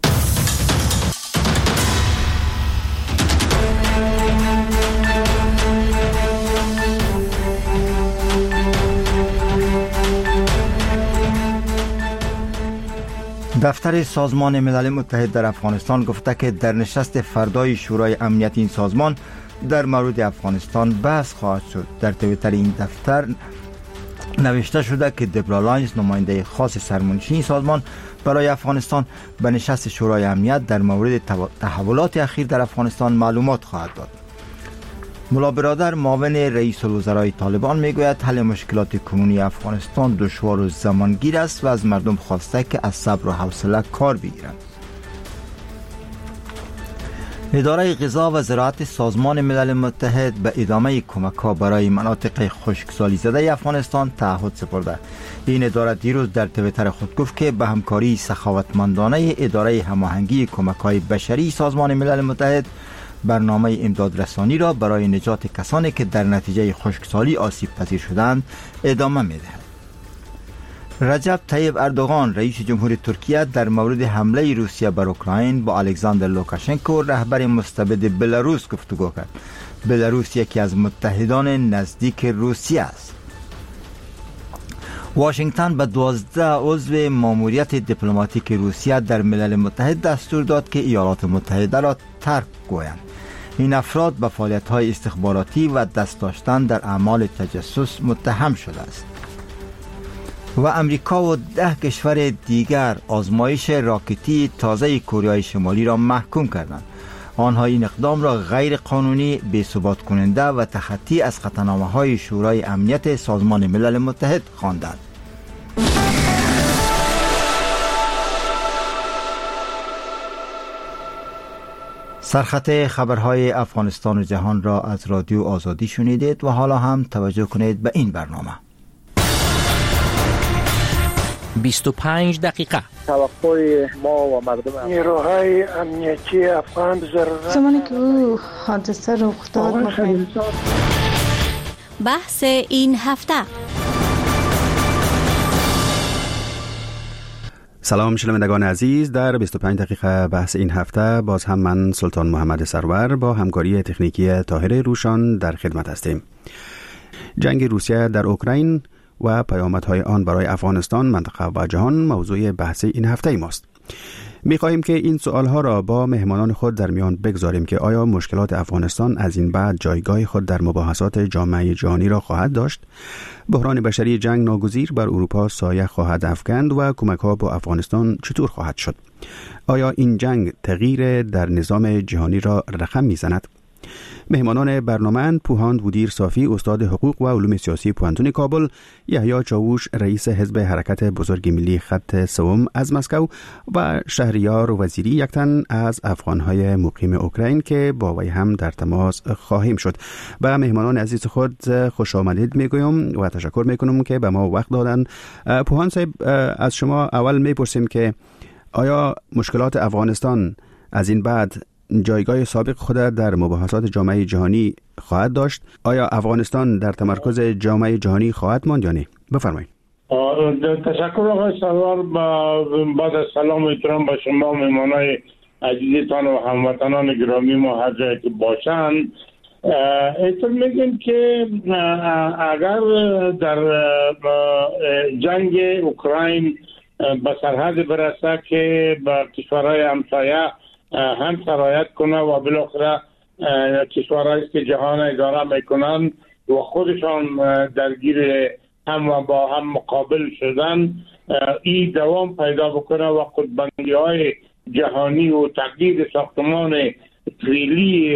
دفتر سازمان ملل متحد در افغانستان گفته که در نشست فردای شورای امنیت این سازمان در مورد افغانستان بحث خواهد شد. در توییتر این دفتر نوشته شده که دبرا لاینز، نماینده خاص سرمنشی این سازمان برای افغانستان، به نشست شورای امنیت در مورد تحولات اخیر در افغانستان معلومات خواهد داد. ملا برادر، معاون رئیس الوزرای طالبان، میگوید حل مشکلات کنونی افغانستان دشوار و زمانگیر است و از مردم خواسته که از صبر و حوصله کار بگیرند. اداره غذا و زراعت سازمان ملل متحد به ادامه کمک‌ها برای مناطق خشکسالی زده افغانستان تعهد سپرده. این اداره دیروز در توییتر خود گفت که به همکاری سخاوتمندانه اداره هماهنگی کمک‌های بشری سازمان ملل متحد برنامه امداد رسانی را برای نجات کسانی که در نتیجه خشکسالی آسیب پذیر شدند ادامه می‌دهد. رجب طیب اردوغان، رئیس جمهور ترکیه، در مورد حمله روسیه بر اوکراین با الکساندر لوکاشنکو، رهبر مستبد بلاروس، گفتگو کرد. بلاروس یکی از متحدان نزدیک روسیه است. واشنگتن به دوازده عضو ماموریت دیپلماتیک روسیه در ملل متحد دستور داد که ایالات متحده را ترک گویند. این افراد به فعالیت‌های استخباراتی و دست داشتن در اعمال تجسس متهم شده است. و امریکا و ده کشور دیگر آزمایش راکتی تازه کره شمالی را محکوم کردند. آنها این اقدام را غیر قانونی، بی‌ثبات کننده و تخطی از قطعنامه‌های شورای امنیت سازمان ملل متحد خواندند. سرخط خبرهای افغانستان و جهان را از رادیو آزادی شنیدید و حالا هم توجه کنید به این برنامه. بیست و پنج دقیقه. توقع ما و مردم نیروهای امنیتی افغان ضرورت زمانی که او حادثه رخ داد. بحث این هفته. سلام شنوندگان عزیز، در بیست و پنج دقیقه بحث این هفته باز هم من سلطان محمد سرور با همکاری تکنیکی طاهر روشان در خدمت هستیم. جنگ روسیه در اوکراین و پیامدهای آن برای افغانستان، منطقه و جهان موضوع بحث این هفته ماست. می‌خواهیم که این سوالها را با مهمانان خود در میان بگذاریم که آیا مشکلات افغانستان از این بعد جایگاه خود در مباحثات جامعه جهانی را خواهد داشت؟ بحران بشری جنگ ناگزیر بر اروپا سایه خواهد افکند و کمک‌ها با افغانستان چطور خواهد شد؟ آیا این جنگ تغییر در نظام جهانی را رقم می‌زند؟ مهمانان برنامه پوهاند بودیر صافی، استاد حقوق و علوم سیاسی پوهنتون کابل، یحیی چاووش، رئیس حزب حرکت بزرگ ملی خط سوم از مسکو و شهریار وزیری، یک تن از افغانهای مقیم اوکراین که با وی هم در تماس خواهیم شد. و مهمانان عزیز خود خوش آمدید میگویم و تشکر میکنم که به ما وقت دادن. پوهاند صاحب، از شما اول میپرسیم که آیا مشکلات افغانستان از این بعد جایگاه سابق خود در مباحثات جامعه جهانی خواهد داشت؟ آیا افغانستان در تمرکز جامعه جهانی خواهد ماند یا نه؟ بفرمایید. تشکر آقای سرور. بعد از سلام و احترام به شما مهمانای عزیزتان و هموطنان گرامی ما هر جایی که باشند، احتمال میگیم که اگر در جنگ اوکراین به سرحد برسه که به کشورهای همسایه هم سرایت کنه و بالاخره کشورهایی که جهان اداره میکنن و خودشان درگیر هم و با هم مقابل شدن این دوام پیدا بکنه و خودبندی های جهانی و تغییر ساختمان فعلی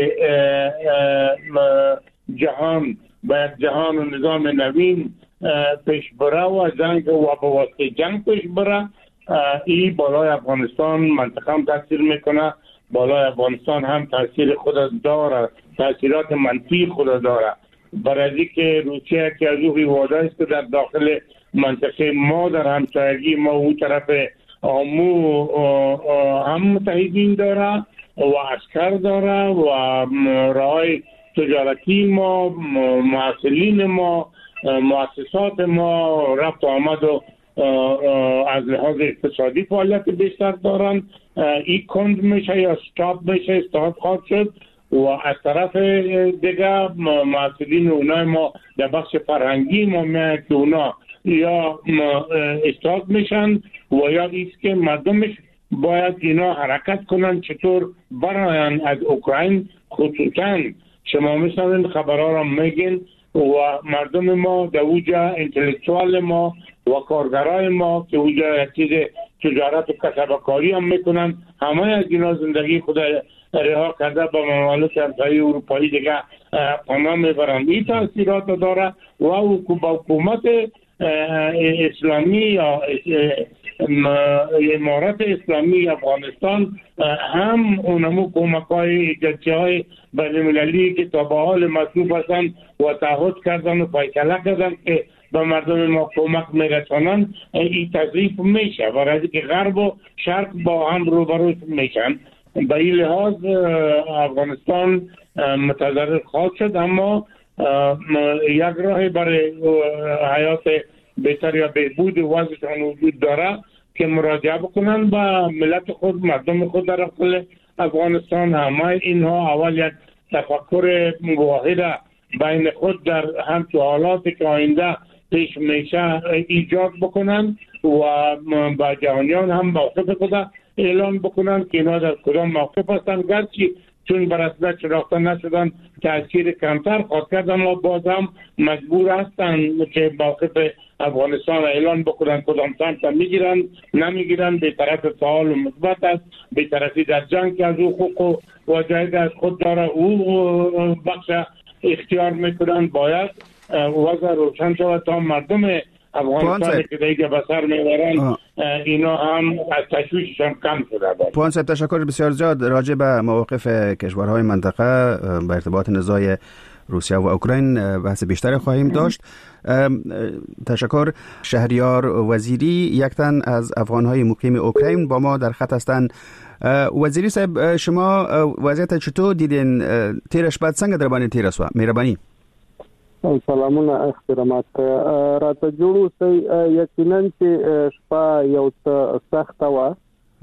جهان به جهان و نظام نوین پیش بره و جنگ و به واسطه جنگ پیش بره. این بالای افغانستان منطقه هم تاثیر میکنه، بالای افغانستان هم تاثیر خود داره، تاثیرات منفی خود داره. برای که روسیه که از او واده است که در داخل منطقه ما در همسایگی ما او طرف آمو هم متحدین داره و عسکر داره و رای تجارتی ما، معسلین ما، مؤسسات ما رفت آمد و از لحاظ اقتصادی فعالیت بیشتر دارن. این کند میشه یا استاپ میشه، استاپ خواهد شد. و از طرف دیگه معسلین اونای ما در بخش فرهنگی ما میاد که اونا یا استاپ میشن و یا ایست که مردمش باید اینا حرکت کنن چطور براین از اوکراین. خصوصا شما مثلا خبرها را میگین و مردم ما در اوجا انتلیکتوال ما و کارگرای ما که اوجا چیز تجارت و کسبکاری هم میکنن، همه از اینا زندگی خود رها کرده به ممالک همسایه اروپایی دیگه پناه میبرند. این تاثیرات داره و حکومت اسلامی یا امارت اسلامی افغانستان هم اونمو کمک‌های ایجادی های بین‌المللی که تا به حال مصروف هستند و تعهد کردن و فیصله کردن که به مردم ما کمک میرسانند، این تضعیف میشه برای که غرب و شرق با هم روبرو میشن. به این لحاظ افغانستان متضرر خواهد شد، اما یک راه برای حیات بهتر یا بهبود وضعشان وجود داره که مراجعه بکنن به ملت خود، مردم خود در داخل افغانستان. همه اینها اول یک تفکر واحد بین خود در هم تو حالاتی که آینده پیش میشه ایجاد بکنن و با جهانیان هم موقف خود اعلان بکنن که اینا در کدام موقف هستن. گرچه چون برسده شناخته نشدن تاثیر کمتر خواهد کرد، اما باز هم مجبور هستن که موقف افغانستان اعلان بکنن کدام سمت میگیرن نمیگیرن. به طرف فعال و مثبت است، به طرفی در جنگ که از او حقوق و جاید از خود داره او بخش اختیار میکنن. باید وضع روشن شود تا مردم افغانستان که دیگه بسر میبرن اینا هم از تشویششان کم شده باید. پوان صاحب تشکر بسیار زیاد. راجع به موقف کشورهای منطقه به ارتباط نزاع روسیه و اوکراین بحث بیشتر خواهیم داشت. تشکر. شهریار وزیری یک تن از افغانهای مقیم اوکراین با ما در خط هستند. وزیری صاحب شما وضعیت چطور دیدین؟ تیرش بعد څنګه در باندې تیر شو؟ مهرباني. سلامونه احترامات راته جوړو سي یقینا چې شپه یو څه سخته و.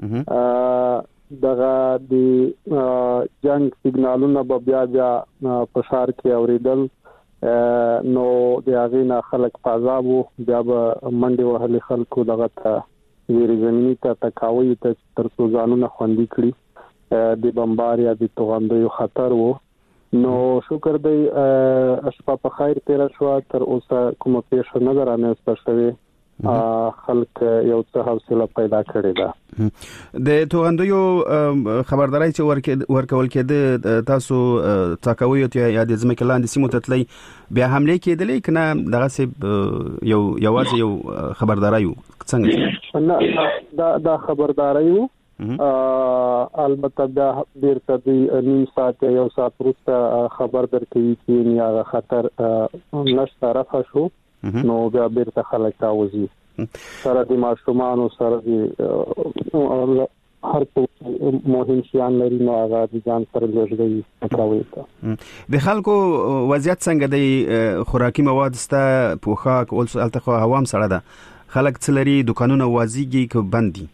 دغه د جنگ سیګنالونه به بیا بیا په ښار کې اوریدل، نو د هغې نه خلک په عذاب وو، بیا به منډې وهلې خلکو دغه ته ویرې زمیني ته تکاوی ته تر څو ځانونه خوندي کړي. د بمبار یا د توغندیو خطر وو. نو شکر دی شپه په خیر تیر شو، تر اوسه کومه پیښه نه رانهسته شوې. خلک یو څه حوصله پیدا کړې ده. د توغندیو خبرداري چې ورکول کېده تاسو تاکوي یا د ځمکې لاندې سیمو ته تللی بیا حمله کېدلې کنه دغه یو یوازې یو خبرداري څنګه؟ نه دا دا خبرداري وو. البته دا بیرته د نیم ساعت یو ساعت وروسته خبر درکوي چې یا خطر نشته رفع شو، نو بیا بیرته خلک راوځي سره د ماشومان سره د هر څه مهم شیان لري، نو هغه د ځان سره لږ کوي. د خلکو وضعیت څنګه دی؟ خوراکي مواد سته، پوښاک اول التخوا هوام سره ده، خلک څه لري؟ دکانونه وازيږي که بند دي؟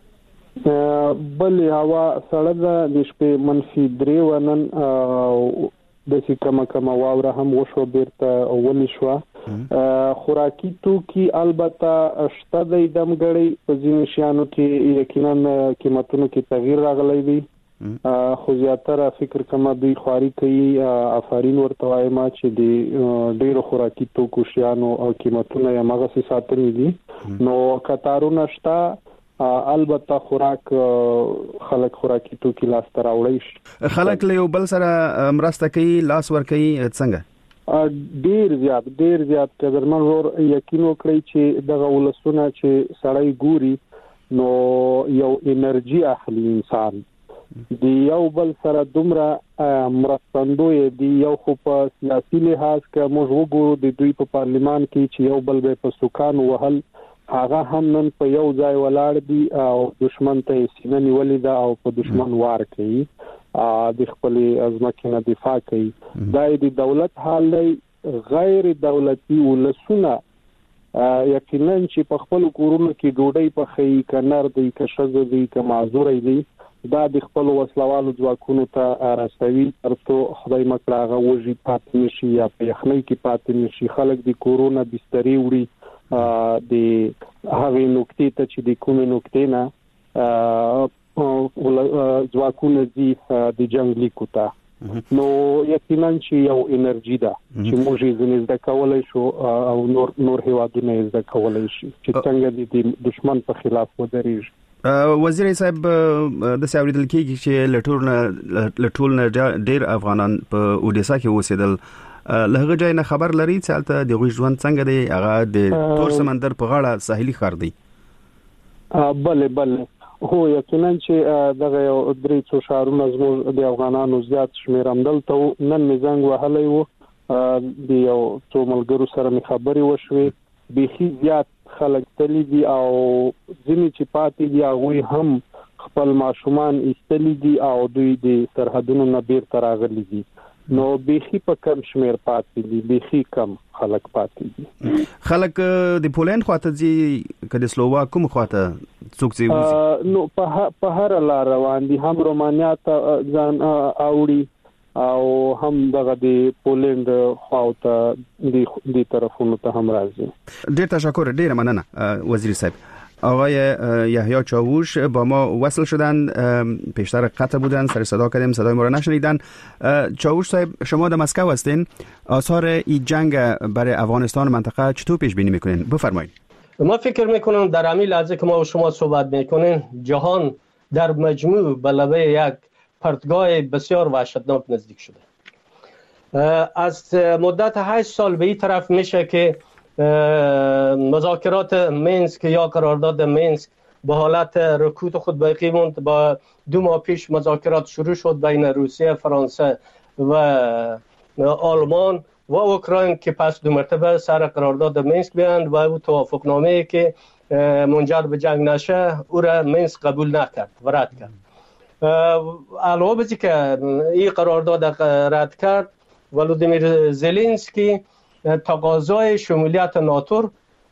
بل هوا سړه ده، د شپې منفي درې ونن د سکه کما واوره هم وشو بیرته ولې شو. خوراکي توکي البته شته د دمګړی په ځینې شیانو کې یقینا قیمتونو کې تغییر راغلی دی. خو زیاتره فکر کوم دوی خواري کوي. افارین ورته وایم چې د ډیرو خوراکي توکو شیانو او قیمتونه یې مغه ساتلي دي. نو کتارونه شته، البته خوراک خلک خوراکي توکي لاس ته راوړي شي. خلک له یو بل سره مرسته کوي، لاس ور کوي څنګه؟ ډیر زیات ډیر زیات قدرمن ور یقین وکړي چې دغه ولسونه چې سړی ګوري نو یو انرژي اخلي انسان دی یو بل سره دومره مرستندوی دی. یو خو په سیاسي لحاظ کې موږ وګورو د دوی په پارلیمان کې چې یو بل به په سوکان وهل، هغه هم نن په یو ځای ولاړ دي او دشمن ته سینه نیولې ده او په دشمن وار کوي، د خپل ازمکه نه دفاع کوي. دا د دولت حال دی. غیر دولتي ولسونه یقینا چې په خپل کورونو کې ډوډۍ پخې کنار دی که شزه دی که معذور دی، دا د خپل وسلوالو ځواکونو ته راستوي ترڅو خدای مکړه هغه وږي پاتې نشي یا په یخنۍ کې پاتې نشي. خلک د کورونا بسترې وړي د هغې نقطې ته چې د کومې نقطې نه ځواکونه ځي د جنګ لیکو ته. نو یقینا چې یو انرژي ده چې موږ یې ځنې زده کولی شو او نور نور هیوادونه یې زده کولی شي چې څنګه د دشمن په خلاف ودرېږي. وزیر صاحب د ساوریدل کېږي چې لټول لټول نه ډېر افغانان په اودیسا کې اوسېدل، له هغه ځای نه خبر لري چې هلته د غوښ ژوند څنګه دی؟ هغه د تور سمندر په غاړه ساحلي ښار دی. بله بله هو یقینا چې دغه یو درې څو ښارونه زموږ د افغانانو زیات شمېر همدلته و. نن مې زنګ وهلی و، د یو څو ملګرو سره مې خبرې وشوې، بیخي زیات خلک تللی دي او ځینې چې پاتې دي هغوی هم خپل ماشومان ایستلی دي او دوی د سرحدونو نه بیرته راغلي دي. نو بیخي په کم شمېر پاتې دي، بیخي کم خلک پاتې دي. خلک د پولند خواته ځي که د سلوواک کوم خواته څوک ځي؟ نو په هر لار روان دي، هم رومانیا ته ځان اوړي او هم دغه د پولند خواته د طرفونو ته هم راځي. ډېر تشکر، ډېر مننه وزیر صاحب. آقای یحیی چاووش با ما وصل شدن، پیشتر قطع بودن، سر صدا کردیم صدای ما را نشنیدن. چاووش صاحب شما در مسکو هستین، آثار این جنگ برای افغانستان منطقه چطور پیش بینی میکنین؟ بفرمایید. ما فکر میکنم در همین لحظه که ما و شما صحبت میکنین جهان در مجموع به لبه یک پرتگاه بسیار وحشتناک نزدیک شده. از مدت هشت سال به این طرف میشه که مذاکرات مینسک یا قرارداد مینسک به حالت رکود خود باقی موند. با دو ماه پیش مذاکرات شروع شد بین روسیه، فرانسه و آلمان و اوکراین که پس دو مرتبه سر قرارداد مینسک بیاند و او توافقنامه‌ای که منجر به جنگ نشه او را مینسک قبول نکرد و رد کرد. علاوه بر که این قرارداد رد کرد، ولودیمیر زلنسکی تقاضای شمولیت ناتو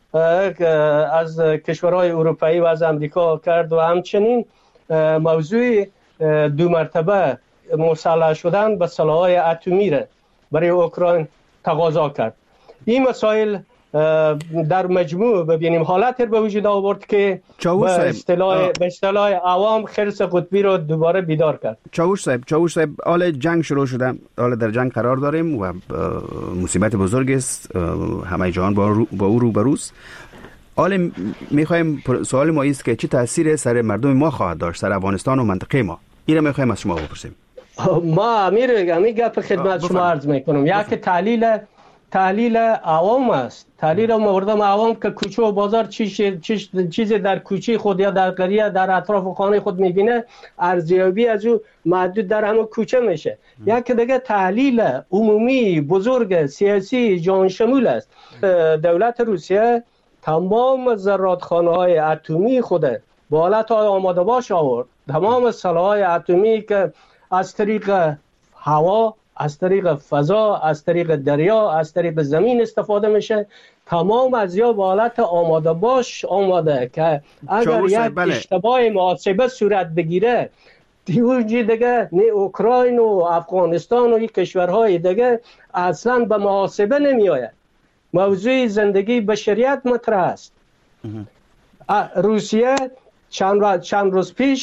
از کشورهای اروپایی و از امریکا کرد و همچنین موضوع دو مرتبه مسلح شدن به سلاح‌های اتمی را برای اوکراین تقاضا کرد. این مسائل در مجموع ببینیم حالت به وجود آورد که به اصطلاح به اصطلاح عوام خرس قطبی رو دوباره بیدار کرد. چاووش صاحب چاووش صاحب حال جنگ شروع شده، حال در جنگ قرار داریم و مصیبت بزرگ است، همه جهان با, رو با او روبروست. حال میخوایم سوال ما است که چه تاثیر سر مردم ما خواهد داشت، سر افغانستان و منطقه ما؟ این را میخوایم از شما بپرسیم. ما امیر امی گپ خدمت شما عرض میکنم. یک تحلیل تحلیل عوام است، تحلیل مردم عوام که کوچه و بازار چیزی چیز در کوچه خود یا در قریه در اطراف خانه خود میبینه، ارزیابی از او محدود در همون کوچه میشه. یک دیگه تحلیل عمومی بزرگ سیاسی جهان شمول است. دولت روسیه تمام زرادخانه های اتمی خود با حالت آماده باش آورد. تمام سلاح‌های اتمی که از طریق هوا، از طریق فضا، از طریق دریا، از طریق زمین استفاده میشه، تمام از یا با حالت آماده باش آماده که اگر یک بله. اشتباه محاسبه صورت بگیره دیوجی دیگه نه اوکراین و افغانستان و این کشورهای دیگه اصلا به محاسبه نمی آید. موضوع زندگی بشریت مطرح است. روسیه چند, چند روز پیش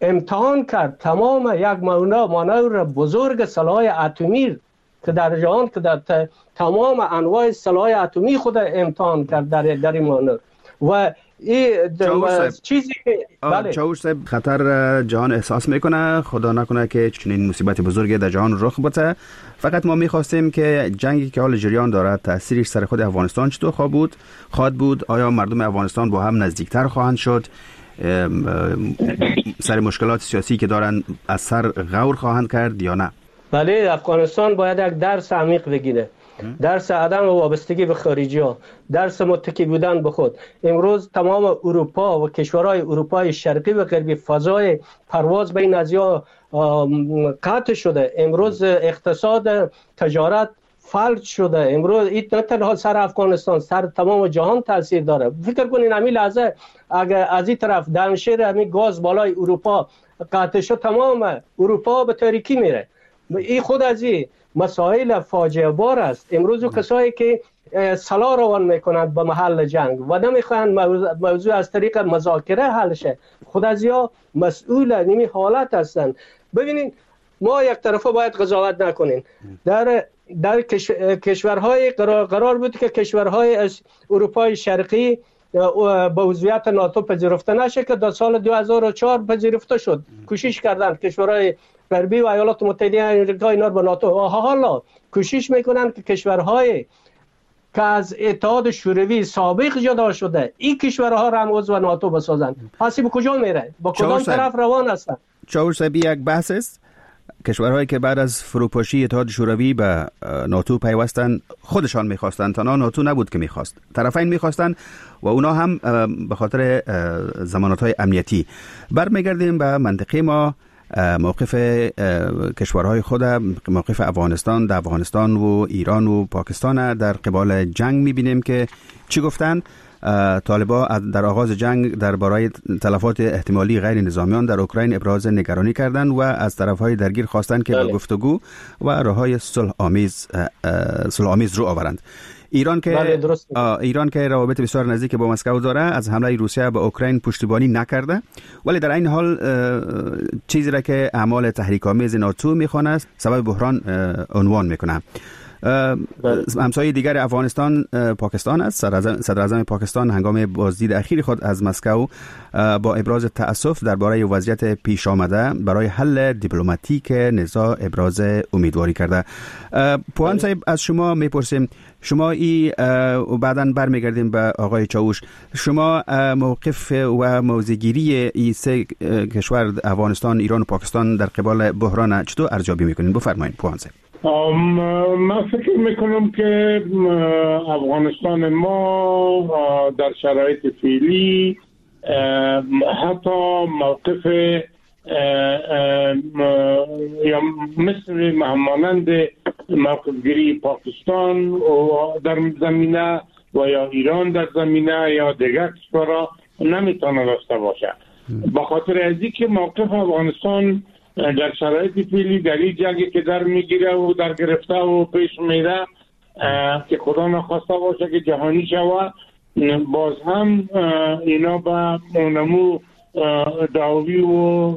امتحان کرد تمام یک مانور بزرگ سلاح اتمی که در جهان که در تمام انواع سلاح اتمی خود امتحان کرد در در این مانور و این چیزی که بله چاوش صاحب خطر جهان احساس میکنه، خدا نکنه که چنین مصیبت بزرگی در جهان رخ بده. فقط ما میخواستیم که جنگی که حال جریان دارد تاثیرش سر خود افغانستان چطور خواهد بود خواهد بود آیا مردم افغانستان با هم نزدیکتر خواهند شد، سر مشکلات سیاسی که دارن از سر غور خواهند کرد یا نه؟ بله افغانستان باید یک درس عمیق بگیره، درس عدم وابستگی به خارجی ها، درس متکی بودن به خود. امروز تمام اروپا و کشورهای اروپای شرقی و غربی فضای پرواز بین ازیا قطع شده. امروز اقتصاد تجارت فلج شده. امروز این نه تنها سر افغانستان سر تمام جهان تاثیر داره. فکر کنین همین لحظه اگر از این طرف دانشیر همین گاز بالای اروپا قطع شد تمام اروپا به تاریکی میره. این خود از این مسائل فاجعه بار است. امروز کسایی که سلاح روان میکنند به محل جنگ و نمیخواهند موضوع از طریق مذاکره حل شه، خود از یا مسئول این حالت هستند. ببینید ما یک طرفه باید قضاوت نکنیم. در در کشورهای قرار, قرار بود که کشورهای از اروپای شرقی به عضویت ناتو پذیرفته نشه که در سال دو هزار و چهار پذیرفته شد. کوشش کردند کشورهای غربی و ایالات متحده آمریکا اینا به ناتو. حالا کوشش میکنن که کشورهای که از اتحاد شوروی سابق جدا شده این کشورها را هم عضو ناتو بسازن. پس به کجا میره؟ با کدام طرف روان هستن؟ چاور صاحب یک بحث است. کشورهایی که بعد از فروپاشی اتحاد شوروی به ناتو پیوستن خودشان میخواستن، تنها ناتو نبود که میخواست، طرفین میخواستن و اونا هم به خاطر ضمانت‌های امنیتی. برمیگردیم به منطقه ما. موقف کشورهای خود، موقف افغانستان در افغانستان و ایران و پاکستان در قبال جنگ میبینیم که چی گفتن. طالبا در آغاز جنگ درباره تلفات احتمالی غیر نظامیان در اوکراین ابراز نگرانی کردند و از طرفهای درگیر خواستند که به گفتگو و راههای صلح آمیز صلح آمیز رو آورند. ایران که ایران که روابط بسیار نزدیک با مسکو داره از حمله روسیه به اوکراین پشتیبانی نکرده، ولی در این حال چیزی را که اعمال تحریک‌آمیز ناتو میخوانه سبب بحران عنوان میکنه. همسایه دیگر افغانستان پاکستان است. صدر اعظم پاکستان هنگام بازدید اخیر خود از مسکو با ابراز تأسف درباره وضعیت پیش آمده برای حل دیپلماتیک نزاع ابراز امیدواری کرده. پوان صاحب از شما میپرسیم، شما ای بعداً برمیگردیم به آقای چاوش، شما موقف و موضع‌گیری این سه کشور افغانستان، ایران و پاکستان در قبال بحران چطور ارزیابی میکنین؟ بفرمایید پوان صاحب. من فکر میکنم که افغانستان ما در شرایط فعلی حتی موقف یا مثل مانند موقف گیری پاکستان در زمینه و یا ایران در زمینه یا دیگر کشورها نمیتونه داشته باشه، با خاطر از اینکه موقف افغانستان در شرایط فعلی در این جنگی که در میگیره و در گرفته و پیش میره که خدا نخواسته باشه که جهانی شود، باز هم اینا به نمو دعوی و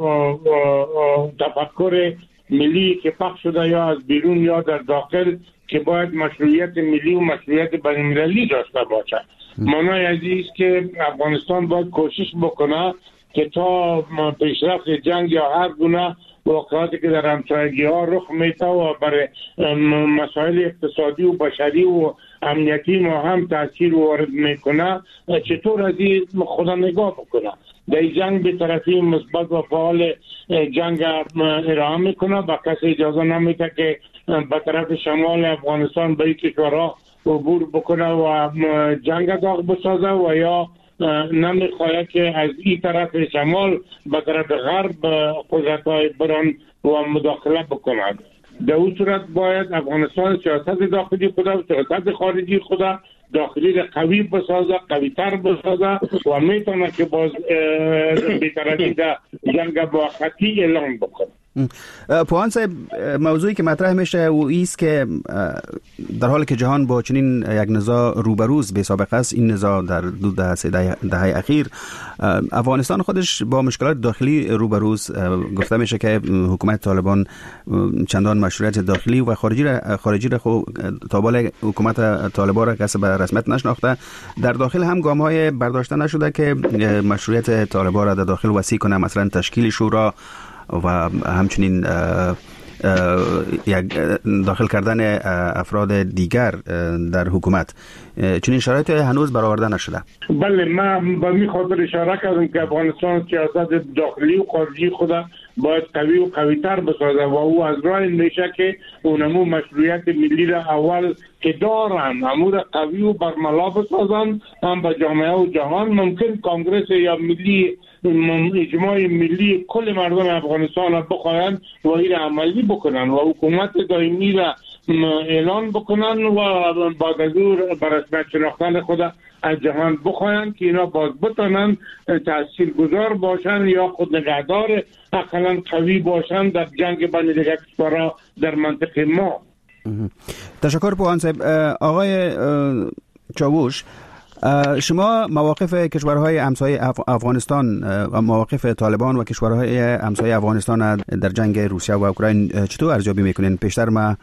تفکر ملی که پخش شده یا از بیرون یا در داخل که باید مشروعیت ملی و مشروعیت بین‌المللی داشته باشه. معنای از این است که افغانستان باید کوشش بکنه که تا پیشرفت جنگ یا هر گونه واقعاتی که در همسایگی ها رخ میده و برای مسائل اقتصادی و بشری و امنیتی ما هم تاثیر وارد میکنه، چطور از این خدا نگاه بکنه. در جنگ به طرفی مثبت و فعال جنگ ارائه میکنه، با کسی اجازه نمیده که به طرف شمال افغانستان به این کشورها عبور بکنه و جنگ داغ بسازه و یا نمیخواهد که از این طرف شمال به طرف غرب قدرت‌های بران و مداخله بکند. در اون صورت باید افغانستان سیاست داخلی خود و سیاست خارجی خود داخلی را قوی بسازه، قوی تر بسازه و میتونه که باز بی‌طرفی در جنگ با خطی اعلام بکنه. پوان صاحب، موضوعی که مطرح میشه و ایست که در حالی که جهان با چنین یک نزاع روبروز به سابقه است، این نزاع در دو دهه سه دهه اخیر افغانستان خودش با مشکلات داخلی روبروز، گفته میشه که حکومت طالبان چندان مشروعیت داخلی و خارجی را خارجی را خو تابال حکومت طالبان را کسب رسمیت نشناخته، در داخل هم گام‌های برداشته نشده که مشروعیت طالبان را در داخل وسیع کنه، مثلا تشکیل شورا و همچنین یک داخل کردن افراد دیگر در حکومت. چنین شرایط هنوز برآورده نشده. بله، من به می خاطر اشاره کردم که افغانستان سیاست داخلی و خارجی خود باید قوی و قوی تر بسازه و او از راه میشه که اونمو مشروعیت ملی را اول که دارن همو را قوی و برملا بسازن، هم به جامعه و جهان ممکن کانگرس یا ملی اجماع ملی کل مردم افغانستان را بخواهند و این را عملی بکنن و حکومت دائمی را اعلان بکنن و بعد از او بر رسمیت شناختن خود از جهان بخواهند که اینا باز بتانن تاثیرگذار باشن یا خود نگهدار اقلا قوی باشن در جنگ بین دیگر کشورها در منطقه ما. تشکر پوان صاحب. آقای چاوش، شما مواقف کشورهای همسایه افغانستان، مواقف طالبان و کشورهای همسایه افغانستان در جنگ روسیه و اوکراین چطور ارزیابی میکنین؟ پیشتر ما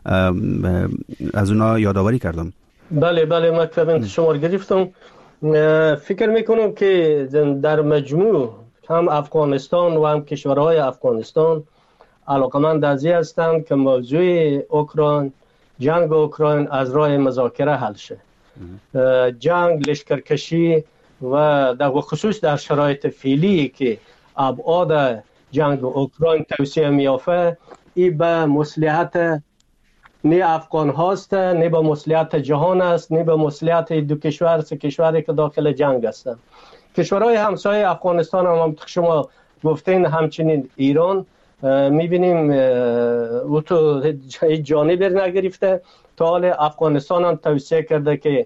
از اونا یادآوری کردم. بله بله، من کلمه شما گرفتم. فکر میکنم که در مجموع هم افغانستان و هم کشورهای افغانستان علاقمند از این هستند که موضوع اوکراین، جنگ اوکراین از راه مذاکره حل شه. جنگ، لشکرکشی و در خصوص در شرایط فعلی که ابعاد جنگ اوکراین توسعه میافته، این به مصلحت نه افغان هاست، نه به مصلحت جهان است، نه به مصلحت دو کشور سه کشوری که داخل جنگ هستند. کشورهای همسایه افغانستان هم, هم شما گفتین، همچنین ایران میبینیم او تو جانبی نگرفته، تا حال افغانستان هم توصیه کرده که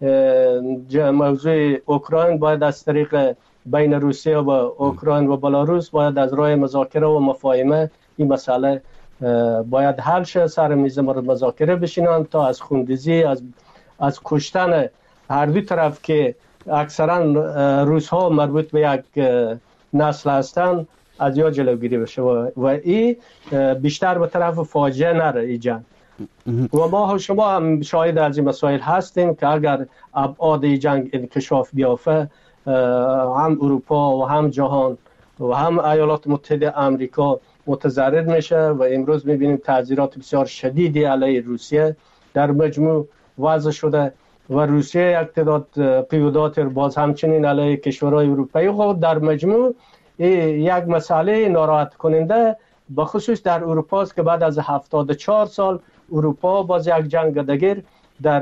موضوع اوکراین باید از طریق بین روسیه و اوکراین و بلاروس باید از راه مذاکره و مفاهمه این مسئله باید حل شه، سر میز مذاکره بشینن تا از خونریزی، از از کشتن هر دو طرف که اکثرا روس ها مربوط به یک نسل هستند از یا جلوگیری بشه و, و این بیشتر به طرف فاجعه نره ای جنگ. و ما شما هم شاهد از این مسائل هستیم که اگر ابعاد جنگ انکشاف بیافته، هم اروپا و هم جهان و هم ایالات متحده آمریکا متضرر میشه و امروز میبینیم تعذیرات بسیار شدیدی علیه روسیه در مجموع وضع شده و روسیه یک تعداد قیودات باز همچنین علیه کشورهای اروپایی خود در مجموع یک مسئله ناراحت کننده به خصوص در اروپا است که بعد از هفتاد و چهار سال اروپا باز یک جنگ دگر در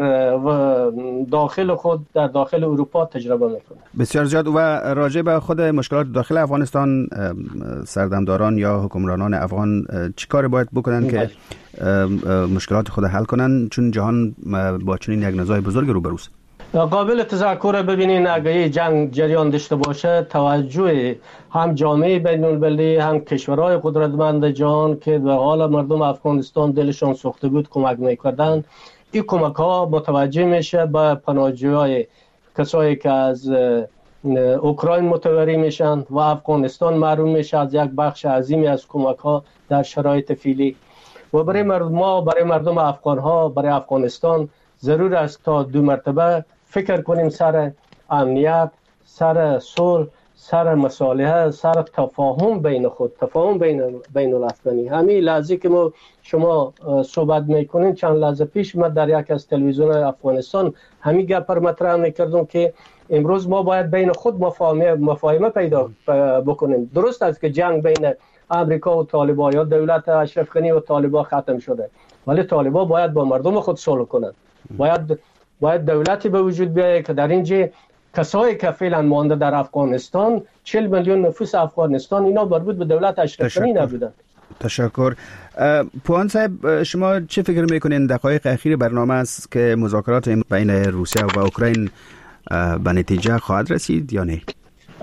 داخل خود در داخل اروپا تجربه میکنه. بسیار زیاد. و راجع به خود مشکلات داخل افغانستان، سردمداران یا حکمرانان افغان چی کار باید بکنن که مشکلات خود حل کنن، چون جهان با چنین یک نزاع بزرگ روبروست؟ قابل تذکر ببینین اگه جنگ جریان داشته باشه، توجه هم جامعه بین المللی هم کشورهای قدرتمند جهان که به حال مردم افغانستان دلشان سوخته بود کمک میکردن، این کمک ها متوجه میشه به پناهجویای کسایی که از اوکراین متوری میشن و افغانستان محروم میشه از یک بخش عظیمی از کمک ها در شرایط فعلی. و برای مردم ما، برای مردم افغان ها، برای افغانستان ضرور است تا دو مرتبه فکر کنیم سر امنیت، سر صلح، سر مصالحه، سر تفاهم بین خود، تفاهم بین بین الافغانی. همین لحظه که ما شما صحبت میکنین، چند لحظه پیش من در یک از تلویزیون افغانستان همین گپ را مطرح میکردم که امروز ما باید بین خود مفاهمه مفاهمه پیدا بکنیم. درست است که جنگ بین امریکا و طالبان یا دولت اشرف غنی و طالبان ختم شده، ولی طالبان باید با مردم خود صلح کنند. باید باید دولتی به وجود بیاید که در اینجا کسایی که فعلا مانده در افغانستان، چهل میلیون نفوس افغانستان، اینا مربوط به دولت اشرف غنی نبودند. تشکر. پوان صاحب، شما چه فکر میکنین دقایق اخیر برنامه است که مذاکرات بین روسیه و اوکراین به نتیجه خواهد رسید یا نه؟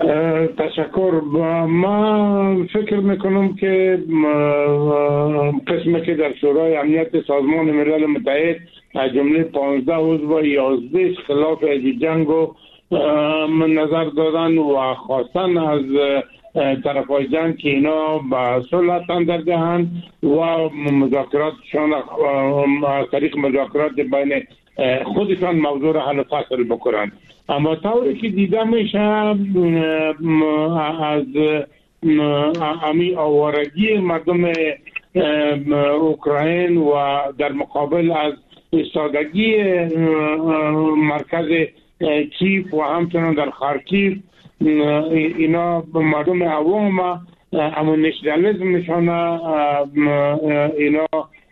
تشکر. ما فکر میکنم که قسمی که در شورای امنیت سازمان ملل متحد از جمله پانزده عضو و یازده خلاف جنگ و نظر دادن و خواستن از طرفای جنگ که اینا به صلح تندر دهند و مذاکراتشان از طریق مذاکرات بین خودشان موضوع را حل فصل بکنند. اما طوری که دیده میشه از امی آوارگی مردم اوکراین و در مقابل از ایستادگی مرکز کیف و همچنان در خارکیف، اینا مردم عوام اما نشنالیسم نشانه اینا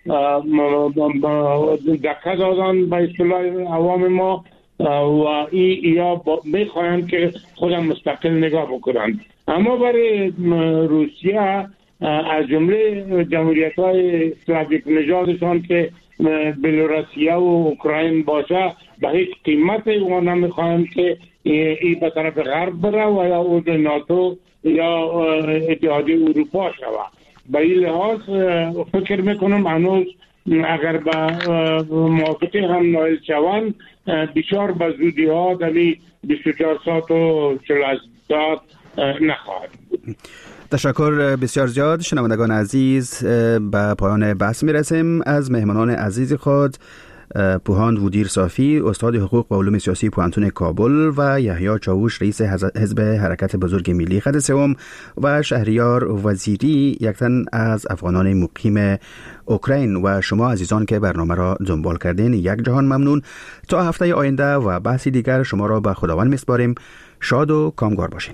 دکه دادن به اصطلاح عوام ما و ای یا میخواهند که خودم مستقل نگاه بکنند. اما برای روسیه از جمله جمهوریت های اسلاویک نژادشان که بلاروسیه و اوکراین باشه به هیچ قیمت و نمیخواهند که ای به طرف غرب بره و یا عضو ناتو یا اتحادیه اروپا شود. به این لحاظ فکر میکنم هنوز اگر به موافقه هم نایل شوند بسیار به زودی ها در بیست و چهار ساعت و چهل ساعت نخواهد. تشکر بسیار زیاد. شنوندگان عزیز، به پایان بحث میرسیم. از مهمانان عزیز خود پوهاند وودیر صافی، استاد حقوق و علوم سیاسی پوهنتون کابل و یحیی چاوش، رئیس حزب حرکت بزرگ ملی خط سوم و شهریار وزیری، یک تن از افغانان مقیم اوکراین و شما عزیزان که برنامه را دنبال کردین، یک جهان ممنون. تا هفته آینده و بحثی دیگر شما را به خداوند میسپاریم. شاد و کامگار باشین.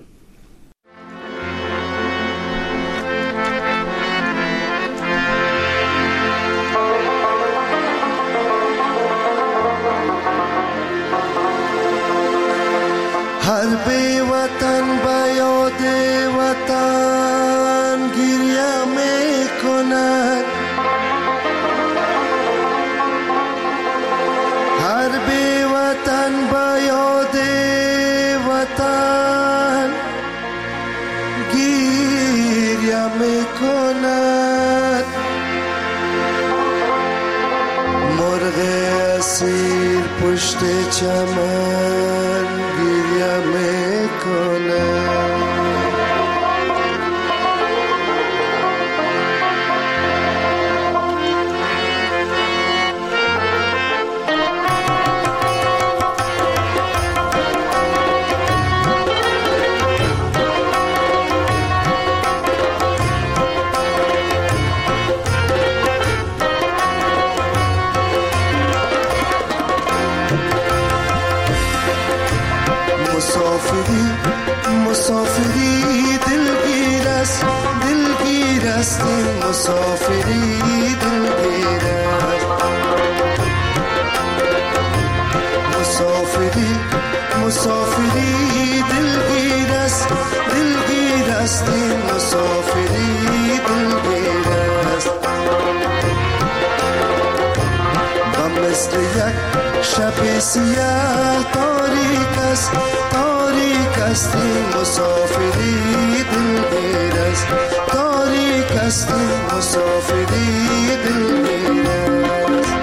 هر بی وطن به یاد وطن گریه می کند، هر بی وطن به یاد وطن گریه می کند، مرغ اسیر پشت چمن گریه میکنه. مسافری مسافری دلگیر است، دلگیر است این مسافری دلگیر است، مسافری مسافری دلگیر است، دلگیر است این مسافری دلگیر است. و مثل یک شب سیاه تاریک است، تاریک است این مسافری دلگیر است، تاریک است این مسافری دلگیر است.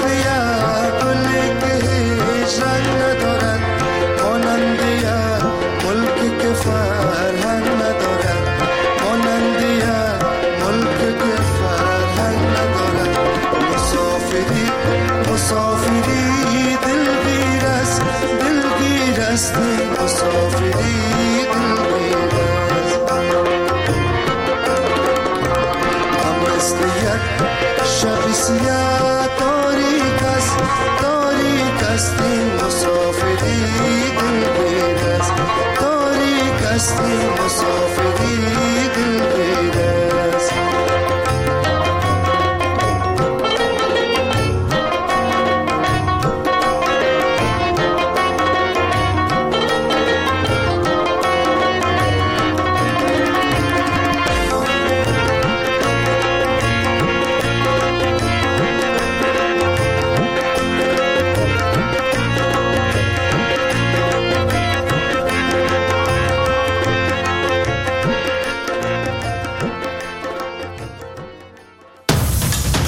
یک گلی که هیچ رنگ ندارد، مانند یک ملکی که فرهنگ ندارد، مانند یک ملکی که فرهنگ ندارد. مسافری مسافری دلگیر است، دلگیر است مسافری دلگیر است. هم مثل یک شب سیاه تاریک است، تاریک است این مسافری دلگیر است، تاریک است این مسافری دلگیر است.